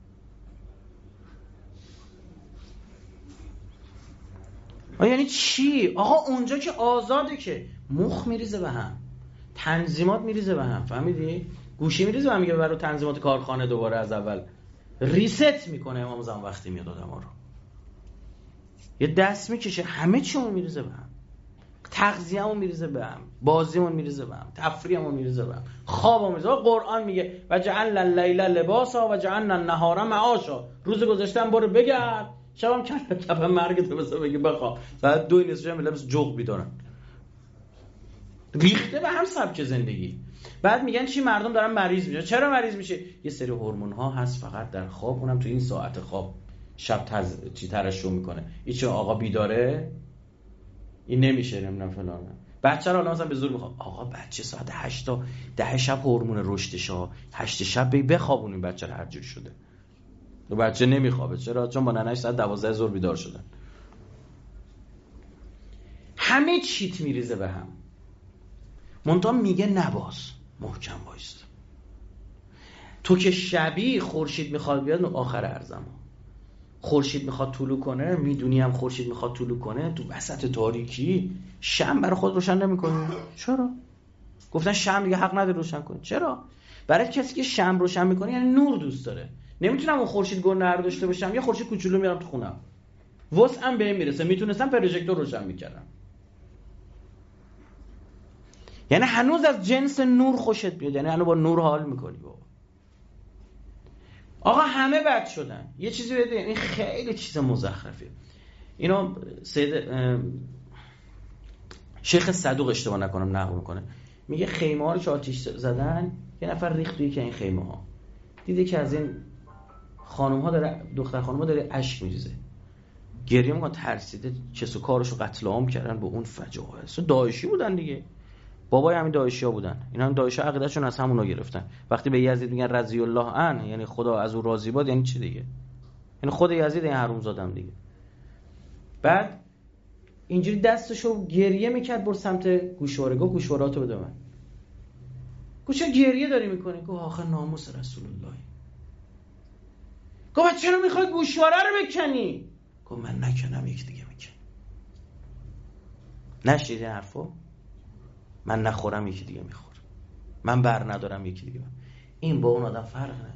یعنی چی؟ آقا اونجا که آزاده که مخ میریزه به هم، تنظیمات میریزه به هم، فهمیدی؟ گوشی میریزه به هم، میگه برای تنظیمات کارخانه دوباره از اول ریست میکنه. امام زمان وقتی میاد آدم ها رو یه دست میکشه، همه چیمون میریزه به هم، تغذیه‌مون میریزه به هم، بازیمون میریزه به هم، تفریحمون میریزه به هم، خوابمون میریزه. قرآن میگه و جعلنا اللیل لباسا و جعلنا النهار معاشا. روز گذشتن برو بگرد، شبم کنه کف مرگت مثلا بگی بخواب. ساعت دو نصف شب لباس جغ بیدارن. ریخته به هم سبک زندگی. بعد میگن چی مردم دارن مریض میشن. چرا مریض میشه؟ یه سری هورمون ها هست فقط در خواب، اونم تو این ساعت خواب شب تز... چی ترشح میکنه. این چه آقا بیداره این نمیشه نمیدونم فلان. بچه رو مثلا به زور میخواد آقا بچه ساعت هشت تا ده شب هورمون رشدش ها، هشت شب بی بخوابونیم بچه رو هر جوری شده. دو بچه نمیخوابه. چرا؟ چون با ننه‌اش ساعت دوازده ظهر بیدار شدن. همه چیت میریزه به هم. منتها میگه نباز، محکم بایست. تو که شبی خورشید میخواد بیاد آخر ارزم، خورشید میخواد طلوع کنه، میدونی هم خورشید میخواد طلوع کنه، تو وسط تاریکی شمع برای خود روشن نمیکنی. چرا؟ گفتن شمع دیگه حق نداره روشن کنه. چرا؟ برای کسی که شمع روشن میکنه یعنی نور دوست داره. نمیتونم اون خورشید گرنه رو داشته باشم، یه خورشید کوچولو میارم تو خونم، وسعم بهم میرسه، میتونستم پروژکتور روشن میکردم. یعنی هنوز از جنس نور خوشت بیاد، یعنی هنوز با نور حال میکنی. بابا آقا همه بد شدن. یه چیزی بده، این خیلی چیز مزخرفیه. اینو سید شیخ صدوق اشتباه نکنم نقل میکنه، میگه خیمه ها رو که آتیش زدن، یه نفر ریخت توی که این خیمه ها، دیده که از این خانم ها داره، دختر خانم ها داره اشک میریزه، گریه میکنه، ترسیده، کس و کارشو قتل عام کردن با اون فجاعه. اصلا داعشی بودن دیگه. بابای همین داعشیا بودن. اینا هم داعشیا عقیدهشون از همونا گرفتن. وقتی به یزید میگن رضی الله عنه یعنی خدا از او راضی باد، یعنی چی دیگه؟ یعنی خود یزید این حرومزادم دیگه. بعد اینجوری دستشو گریه میکرد بر سمت گوشواره، گفت گوشواراتو بده من. گوشه گریه داری میکنی؟ گفت آخه ناموس رسول الله. گفت چرا میخوای گوشواره رو بکنی؟ گفت من نکنم یک دیگه میکنم. نشید این حرفو؟ من نخورم یکی دیگه میخوره، من بر ندارم یکی دیگه. این با اون آدم فرق نداره.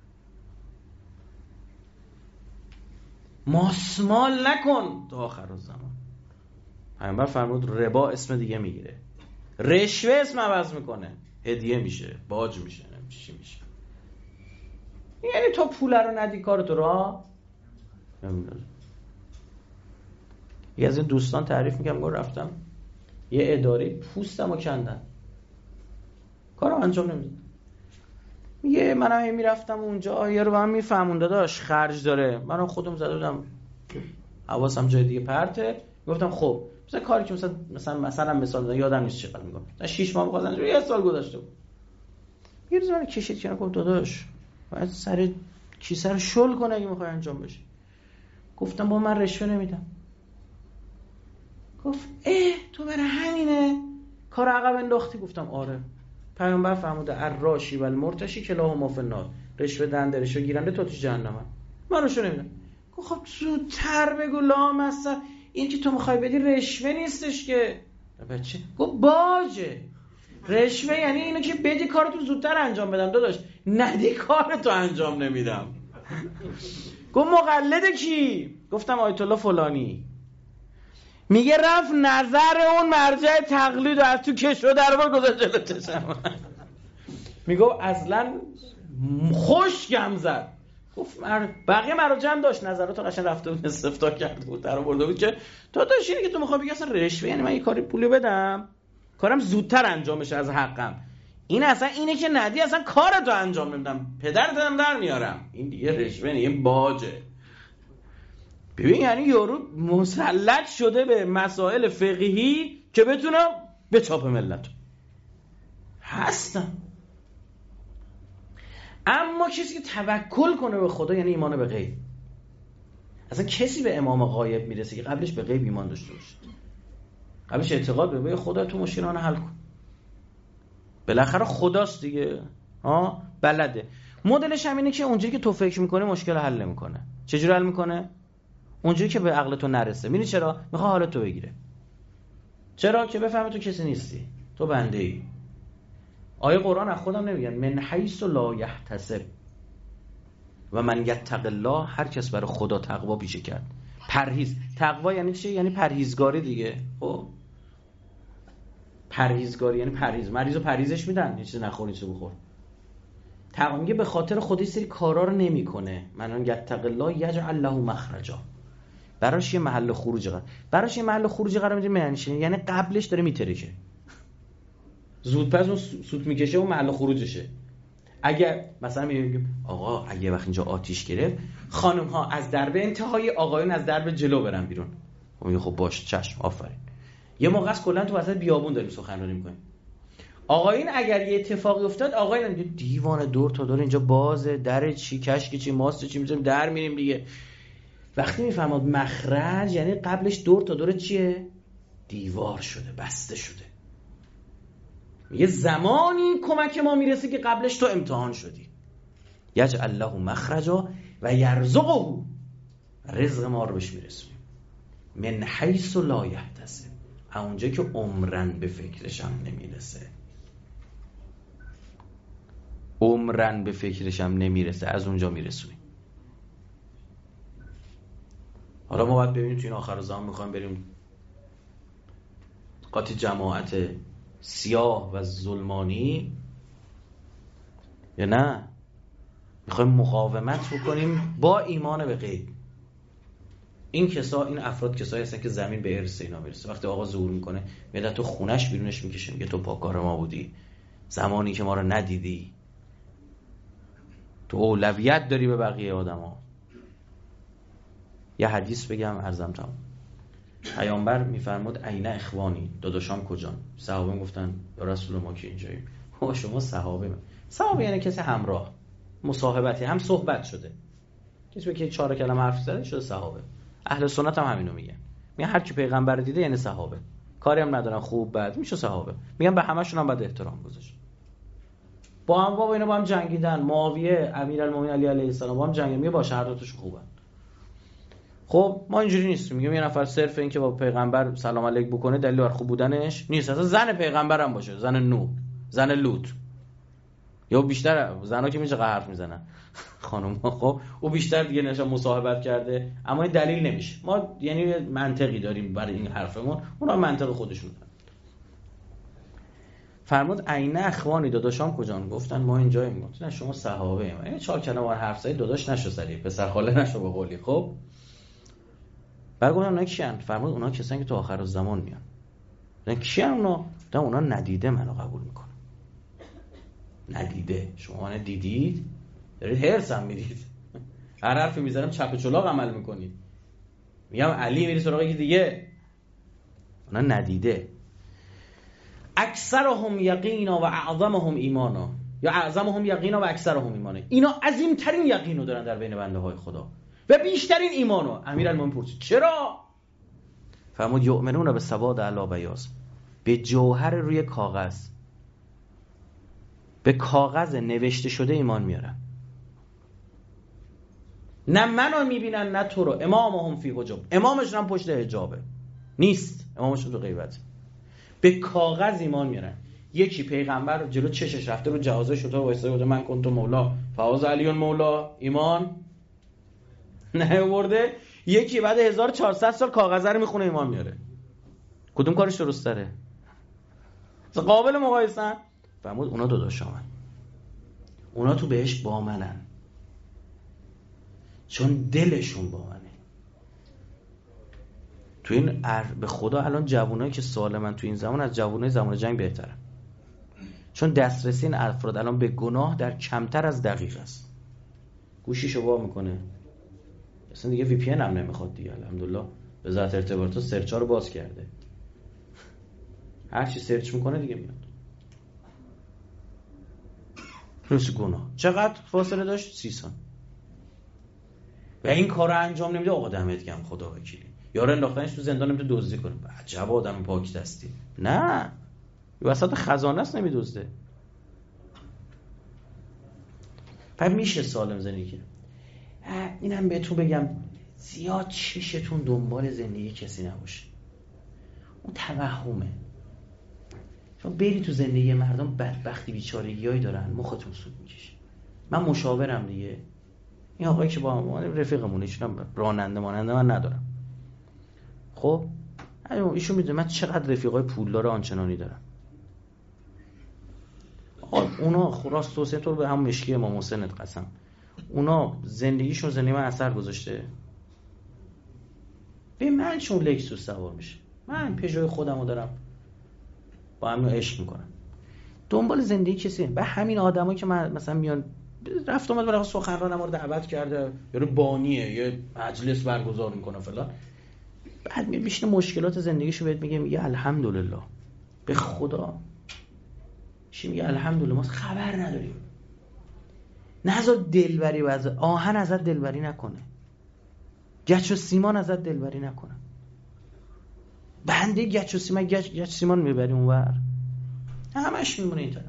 ماسمال نکن تا آخر الزمان. پیامبر فرمود ربا اسم دیگه میگیره، رشوه اسم عوض میکنه، هدیه میشه، باج میشه، چی میشه. یعنی تو پول رو ندی کارتو را نمیدونم. یه از این دوستان تعریف میکنم، گفت رفتم یه اداره پوستمو کندن، کارم انجام نمیداد. میگه منم هی میرفتم اونجا، یه رو به من میفهمون داداش خرج داره، منم خودم زده بودم حواسم جای دیگه پرته. گفتم خب مثلا کاری که مثلا مثلا مثلا مثال میزنم، یادم نیست چقدر میگم، تا شش ماه می‌خواستن انجام، یه سال گذشته بود. یه روز من کشید کنم، گفت داداش باید سر کیسه رو شل کنه اگه می‌خوای انجام بشه. گفتم با من رشوه نمیدم. گفت اه تو برای همینه کار عقب انداختی؟ گفتم آره. پیامبر فرموده الراشی و المرتشی کلاهما فی النار. رشوه دنده رشوه گیرنده تو تو جهنمن. من رشوه نمیدم. گفت خب زودتر بگو لامصب، این که تو میخوای بدی رشوه نیستش که بچه. گفت باجه. رشوه یعنی اینو که بدی کارتو زودتر انجام بدم، داداش ندی کارتو انجام نمیدم. گفت مقلد کی؟ گفتم آیت الله فلانی. میگه رفت نظر اون مرجع تقلید و از تو کش رو دربار گذاشت جلو چشم. میگه اصلا خوشگم زد. گفت بقیه مراجع هم داشت نظرات قشنگ رفته بود استفتاء کرده بود در آورده بود که تو داشت اینی که تو میخوای بگی اصلا رشوه یعنی من یه کاری پولی بدم کارم زودتر انجام بشه از حقم. این اصلا اینه که ندی اصلا کارتو انجام نمیدم، پدرت هم در میارم. این دیگه رشوه نیست، این باجه. ببین یعنی یارو مسلط شده به مسائل فقهی که بتونه به چاپ ملت هستن. اما کسی که توکل کنه به خدا یعنی ایمان به غیب. اصلا کسی به امام غایب میرسه که قبلش به غیب ایمان داشته باشه، قبلش اعتقاد به خدا تو مشکلان حل کن. بالاخره خداست دیگه، ها بلده. مدلش هم اینه که اونجوری که تو فکر میکنه مشکل حل نمیکنه. چجوری حل میکنه؟ اونجوری که به عقل تو نرسه. می‌بینی چرا؟ میخواد حالت تو بگیره. چرا؟ که بفهمه تو کسی نیستی، تو بنده ای. آیه قرآن از خودم نمیگن من حیث لا یحتسب و من یتق الله، هر کس برای خدا تقوا پیشه کرد. پرهیز. تقوا یعنی چی؟ یعنی پرهیزگاری دیگه. خب پرهیزگاری یعنی پرهیز. مریضو پرهیزش میدن، یه چیز نخور، یه چیز بخور. تقوا میگه به خاطر خودی سری کارا رو نمیکنه. من یتق الله یجعل له مخرجا. براش یه محل خروج قرار براش یه محل خروج قرار میده. معنیشه یعنی قبلش داره میترکه، زود پس اون سوت میکشه و محل خروجشه. اگر مثلا میگیم آقا اگه وقت اینجا آتیش گرفت، خانم ها از درب انتهای، آقایون از درب جلو برن بیرون. میگه خب باش چشم آفرین. یه موقع از کلا تو وسط بیابون داریم سخنرانی میکنیم. آقایون اگر یه اتفاقی افتاد، آقایون میگه دیوانه دور تا دور اینجا بازه، در چی کشک چی ماست چی میذاریم در میریم دیگه. وقتی میفهمد مخرج یعنی قبلش دور تا دور چیه؟ دیوار شده، بسته شده. میگه زمانی کمک ما میرسه که قبلش تو امتحان شدی. یجعل له مخرجا و یرزقه، رزق ما رو بهش میرسونیم. من حیث لا یحتسب، اونجا که عمرن به فکرش هم نمیرسه. عمرن به فکرش هم نمیرسه، از اونجا میرسونیم. حالا ما باید ببینیم تو این آخر زمان میخوایم بریم قاطی جماعت سیاه و ظلمانی یا نه میخوایم مقاومت بکنیم با ایمان به غیب. این کسا این افراد کسایی هستن که زمین به ارث اینا میرسه. وقتی آقا ظهور میکنه میاد تو خونش بیرونش میکشه، میگه تو پاکار ما بودی، زمانی که ما رو ندیدی، تو اولویت داری به بقیه آدما. یه حدیث بگم ارزم تمام. پیامبر میفرمود عین اخوانی، داداشام کجان؟ صحابه گفتن یا رسول ما که اینجاییم. ها شما صحابه. صحابه یعنی کسی همراه، مصاحبتی، هم صحبت شده، کسی که چهار کلمه حرف زده شده صحابه. اهل سنت هم همینو میگن، میگن هر کی پیغمبر دیده یعنی صحابه، کاری هم ندارن خوب بد میشه صحابه. میگن به همشون هم باید احترام گذاشت. با هم بابا اینا با هم جنگیدن، معاویه امیرالمومنین علی علیه السلام با هم جنگیدن، میگه باشه هر دو تاشون خوبن. خب ما اینجوری نیستیم، میگم یه نفر صرف این که با پیغمبر سلام علیک بکنه دلیل بر خوب بودنش نیست. اصلا زن پیغمبر هم باشه، زن نوح، زن لوط، یا بیشتر زنا که میشه حرف میزنن خانم‌ها، خب او بیشتر دیگه نشه مصاحبت کرده، اما این دلیل نمیشه. ما یعنی منطقی داریم برای این حرفمون، اونا منطق خودشون دارن. فرمود عین اخوانی، داداشام کجان؟ گفتن ما اینجاییم. گفتن شما صحابه ایم. این چهار کلمه حرف زدید داداش نشو سری، پسر خاله نشو به قولی. خب بعد گفتن اونا کیان؟ فرمود اونا کسانی که تو آخر الزمان میان. گفتن کیان اونا؟ گفتن اونا ندیده منو قبول میکنن. ندیده، شما منو دیدید دارید هرسم میدید، هر حرفی میزنم چپ چلاق عمل میکنید. میگم علی میری سراغ یکی دیگه. اونا ندیده. اکثرهم یقینا و اعظمهم ایمانا، یا اعظمهم یقینا و اکثرهم ایمانا، اینا عظیمترین یقینو دارن در بین بنده های خدا و بیشترین ایمانو. امیرالمومنین پرسید چرا؟ فرمود یؤمنون به سواد علی بیاض، به جوهر روی کاغذ، به کاغذ نوشته شده ایمان میارن. نه منو میبینن نه تو رو. امامهم فی حجاب، امامشون هم پشت حجابه، نیست امامشون تو غیبت. به کاغذ ایمان میارن. یکی پیغمبر جلو چشش رفته رو جهازه شده وایساده بوده من کنت مولا فواز علیون مولا، ایمان نه ورده. یکی بعد هزار و چهارصد سال کاغذ رو میخونه ایمان میاره. کدوم کارش درست تره؟ قابل مقایسه؟ فرمود اونا داداشامن، اونا تو بهشت با منن، چون دلشون با منه. تو این به خدا الان جوانایی که سوال من تو این زمان از جوانای زمان جنگ بهتره، چون دسترسی این افراد الان به گناه در کمتر از دقیقه است. گوشیشو وا میکنه، اصلا دیگه وی پی ان هم نمیخواد دیگه، الحمدلله وزارت ارتباطات سرچ ها رو باز کرده، هر چی سرچ میکنه دیگه میاد. روز گناه چقدر فاصله داشت؟ سی سان. و این کارو انجام نمیده. آقا دمت گرم خدا وکیلی، یارو انداختنش تو زندان نمیتونه دزدی کنه. عجب آدم پاک دستی. نه وسط خزانه است نمیدزده. پس میشه سالم زندگی کنه. اینم بهتون بگم زیاد چشتون دنبال زندگی کسی نباشه، اون توهمه. چون بری تو زندگی مردم بدبختی بیچارگیایی دارن، مختون سود میکشه. من مشاورم دیگه، این آقایی که با ما رفیقمونه، ایشون راننده ماننده من ندارم. خب ایشون میدونه من چقدر رفیقای پولدار آنچنانی دارم. اونا خلاص توسعه طور به هم مشکی امام حسینت قسم، اونا زندگیشون زندگی من اثر گذاشته. به من چون لکسوس سوار میشه، من پژو خودمو دارم، با همین عشق میکنم. دنبال زندگی کسی به همین آدمایی که من مثلا میان رفت اومد برای سخنران ما رو دعوت کرده، یا بانیه یه مجلس برگزار میکنه فلان، بعد میاد میشینه مشکلات زندگیشو بهت میگه، میگه الحمدلله. به خدا چی میگه؟ الحمدلله. ما خبر نداریم. نذار دلبری وز آهن ازت دلبری نکنه، گچ و سیمان ازت دلبری نکنه. بنده گچ و سیمان گچ, گچ سیمان میبری اونور، همش میمونه این طرف.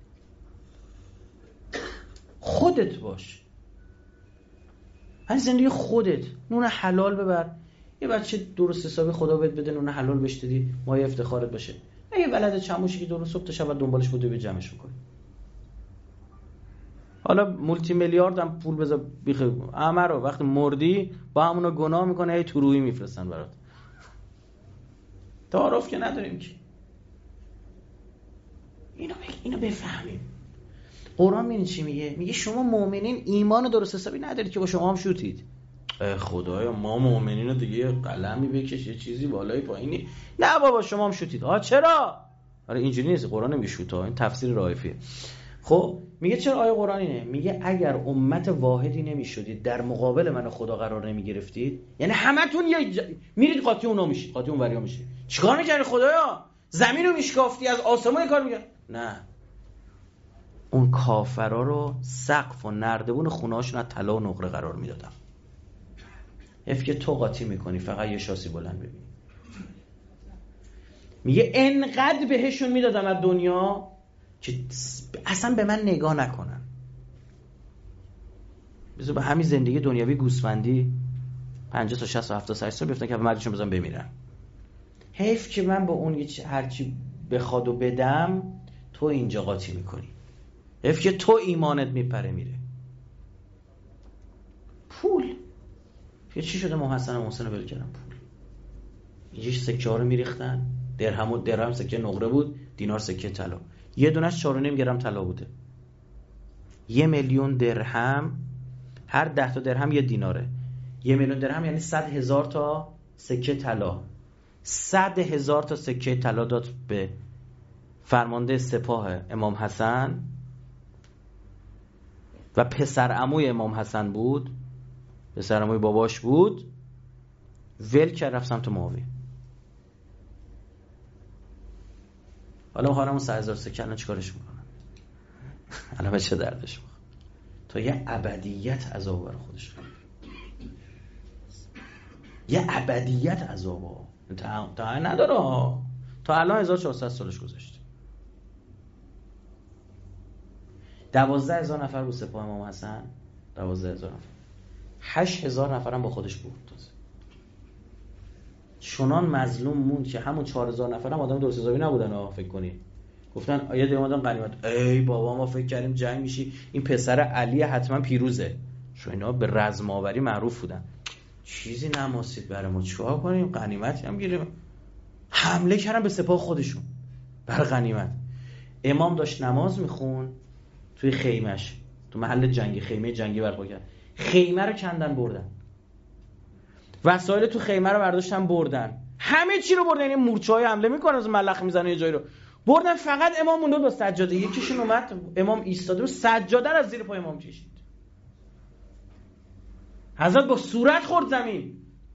خودت باش، همین زندگی خودت. نون حلال ببر. یه بچه درست حسابی خدا بهت بده نون حلال بهش دادی، مایه افتخارت باشه. یه ولد چموشی که درست صبح تا شب دنبالش بوده به جمعش می‌کنی. حالا مولتی میلیارد هم پول بذار بیخ همه رو، وقتی مردی با همونا گناه میکنه، هی تو روحی میفرستن برات. تعارف که نداریم که. اینو بگی، اینو بفهمیم. قرآن میگه چی میگه؟ میگه شما مؤمنین ایمان درست حسابی ندارید که با شما هم شوتید. خدایا ما مؤمنین رو دیگه قلمی بکش، یه چیزی بالای پایینی. نه بابا شما هم شوتید. آ چرا؟ آره اینجوری نیست، قرآن نمیگه شوتا، این تفسیر رائفیه. خب میگه چرا آیه قرآن اینه؟ میگه اگر امت واحدی نمیشدید در مقابل من خدا قرار نمیگرفتید، یعنی همتون یه ج... میرید قاطی اونا میشید، قاطی اون وریا میشید، چیکار میکردی خدایا؟ زمین رو میشکافتی، از آسمان کار میکرد؟ نه، اون کافرا رو سقف و نردبون خونه‌هاشون از طلا و نقره قرار میدادم. اف که تو قاطی میکنی فقط یه شاسی بلند ببین. میگه انقدر بهشون میدادم از دنیا که اصلا به من نگاه نکنن. بذار به همین زندگی دنیوی گوسفندی پنجاه تا شصت تا هفتاد تا هشتاد تا بیفتن که مردشون بزن بمیرن. حیف که من با اون هرچی بخواد و بدم تو اینجا قاطی میکنی. حیف که تو ایمانت میپره میره. پول یه چی شده؟ محسن و محسن ول کردن. پول اینجا سکه ها رو میریختن، درهم و درهم سکه نقره بود، دینار سکه طلا، یه دونش چهار و نیم گرم طلا بوده. یه میلیون درهم، هر ده تا درهم یه دیناره. یه میلیون درهم یعنی صد هزار تا سکه طلا. صد هزار تا سکه طلا داد به فرمانده سپاه امام حسن و پسر عموی امام حسن بود، پسر عموی باباش بود. ول کرد رفت سمت معاویه. حالا میخوام اون صد هزار سکه الان چیکارش میکنن؟ الان به چه دردش میخوره؟ تا یه ابدیت عذاب برای خودش کنه. یه ابدیت عذاب تا تا نداره. تا الان هزار و چهارصد سالش گذشته. دوازده هزار نفر بود سپاه امام حسن. دوازده هزار نفر. هشت هزار نفر هم با خودش بود. چنان مظلوم موند که همون چهار هزار نفر هم آدم درست حسابی نبودن ها. فکر کنی گفتن آیه دیگه اومدن غنیمت. ای بابا ما فکر کردیم جنگ میشی، این پسر علی حتما پیروزه. چون اینا به رزم آوری معروف بودن. چیزی نماسید برای ما، چیکار کنیم؟ غنیمتی هم گیریم. حمله کردن به سپاه خودشون برای غنیمت. امام داشت نماز میخون توی خیمه‌اش، تو محل جنگی، خیمه جنگی برپا کرد. خیمه رو کندن بردن، وسایل تو خیمه رو برداشتن بردن، همه چی رو بردن. این مورچه‌های حمله میکنه، از ملخ میزنه یه جایی رو بردن. فقط امام مونده با سجاده. یکیشون اومد، امام ایستاده و سجاده رو از زیر پای امام کشید. حضرت با صورت خورد زمین.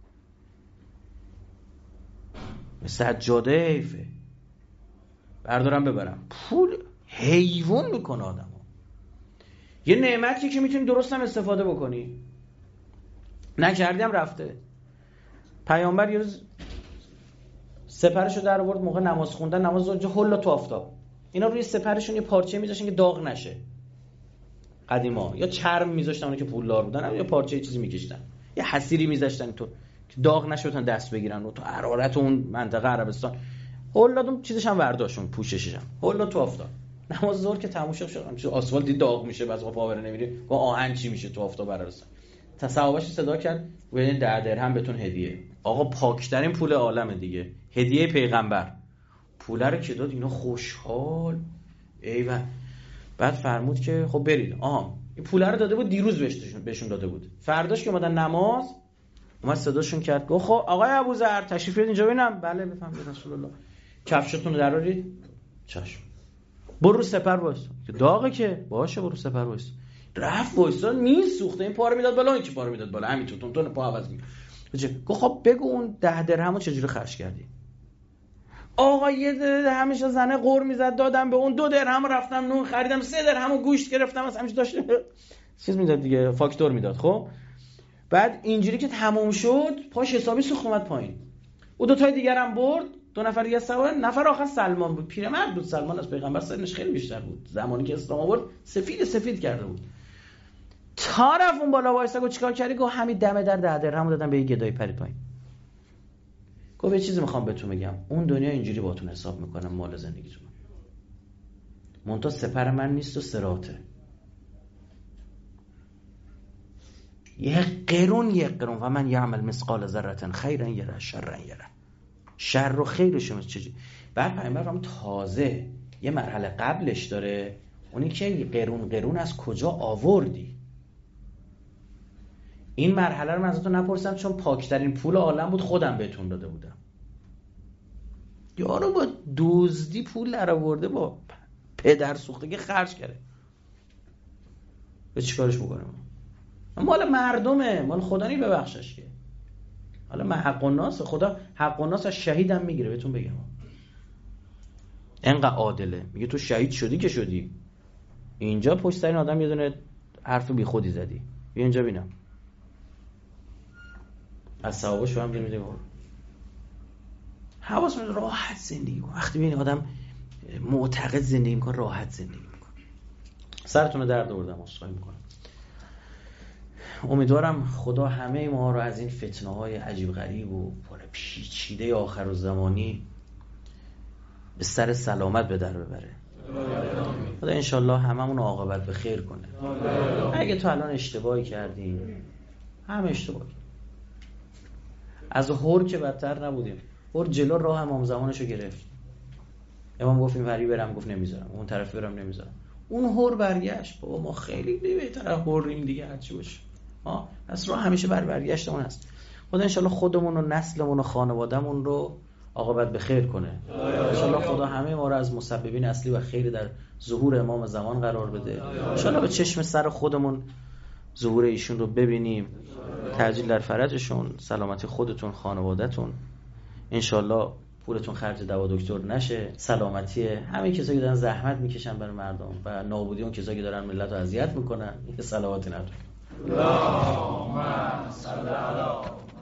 سجاده حیفه، بردارم ببرم. پول حیوان میکنه آدمو. یه نعمتی که میتونی درست هم استفاده بکنی، نکردیم رفته. پیامبر یه روز سپرشو در آورد موقع نماز خوندن، نماز اونجا هلا تو آفتاب. اینا روی سپرشون یه پارچه میذاشتن که داغ نشه. قدیما یا چرم میذاشتن اون که پولدار بودن، یا پارچه چیزی میکشتن، یه حسیری میذاشتن تو که داغ نشه بتونن دست بگیرن. و تو حرارت اون منطقه عربستان هلا اون چیزش هم ورداشون، پوششش هم هلا تو آفتاب. نماز ظهر که تموم شد، چه آسفالت داغ میشه، بعضی موقع پاور نمیری، با آهن چی میشه تو آفتاب عربستان. تصاحبش صدا کرد و این ده درهم بهتون هدیه. آقا پاکترین پول عالمه دیگه، هدیه پیغمبر. پول رو که داد اینا خوشحال. ایول. بعد فرمود که خب برید. آها این پول رو داده بود دیروز بهشون بهشون داده بود. فرداش که اومدن نماز، اومد صداشون کرد گفت خب آقای ابوذر تشریف بیارید اینجا ببینم. بله بفرمایید رسول الله. کفشتون رو درارید. چشم. برو سپر وایس. که داغه که باشه برو سپر وایس. رفت وایساد میسوخته، این پا رو میداد بالا، این که پا رو میداد بالا، همینطور تون تون پا عوض می‌کرد. گفت خب بگو اون ده درهمو چجوری خرج کردی؟ آقا یه درهمش زنه قور میزد دادم به اون، دو درهم رفتم نون خریدم، سه درهمو گوشت گرفتم، از همیشه داشت چیز میداد دیگه، فاکتور میداد. خب بعد اینجوری که تموم شد پاش حسابی سوخت اومد پایین. او دو تای دیگرم برد، دو نفر دیگه سوار. نفر آخر سلمان بود، پیرمرد بود. سلمان از پیغمبر سنش خیلی بیشتر بود. زمانی که اسلام آورد سفید سفید کرده بود. تا رفت اون بالا وایسا گفت چیکار کردی؟ گفت همین دمه در ده درهم دادم به یه گدای پرید پایین. گفت یه چیزی میخوام بهتون بگم، اون دنیا اینجوری باهاتون حساب میکنم مال زندگیتون. منتها سپر من نیست و صراطه. یه قرون یه قرون و من یعمل مثقال ذره خیرا یره شرا یره. شر و خیرش مثل چیزی. بعد پیامبر هم تازه یه مرحله قبلش داره، اونی که قرون قرون از کجا آوردی؟ این مرحله رو من ازتون نپرسم چون پاکترین پول عالم بود، خودم بهتون داده بودم. یارو با دزدی پول در آورده، با پدر سوختگی خرج کرده. به چیکارش بکنیم؟ مال مردمه، مال خدا نی ببخشش که. حالا من حق الناس، خدا حق الناس از شهیدم میگیره. بهتون بگم اینقدر عادله، میگه تو شهید شدی که شدی. اینجا پشت سر این آدم یه دونه حرف بی خودی زدی، بیا اینجا ببینم. از ثوابش هم میده. حواس من راحت زندگی کن. وقتی ببین آدم معتقد زندگی میکنه، راحت زندگی میکنه. سرتون رو درد آوردم، عذرخواهی میکنم. امیدوارم خدا همه ما رو از این فتنه‌های عجیب غریب و پر پیچیده آخرالزمانی به سر سلامت به در ببره. خدا انشالله هممون رو عاقبت به خیر کنه. اگه تو الان اشتباهی کردیم، هم اشتباه از هور که بدتر نبودیم. هور جلو راه امام زمانشو گرفت. امام گفت این وری برم، گفت نمیذارم. اون طرف برم، نمیذارم. اون هور برگشت. بابا ما خیلی بهتر از هوریم دیگه، هرچی باشه. ها پس راه همیشه بر برگشتمون هست. خدا انشالله خودمون و نسلمون و خانوادهمون رو عاقبت به خیر کنه. انشالله خدا همه ما رو از مسببین اصلی و خیر در ظهور امام زمان قرار بده. انشالله به چشم سر خودمون ظهور ایشون رو ببینیم. تعجیل در فرجشون، سلامتی خودتون، خانوادهتون. انشالله پولتون خرج دوا دکتر نشه. سلامتی همه کسایی که دارن زحمت میکشن برای مردم و نابودی اون کسایی که دارن ملت رو اذیت میکنن. این صلوات نداره. اللهم صل علی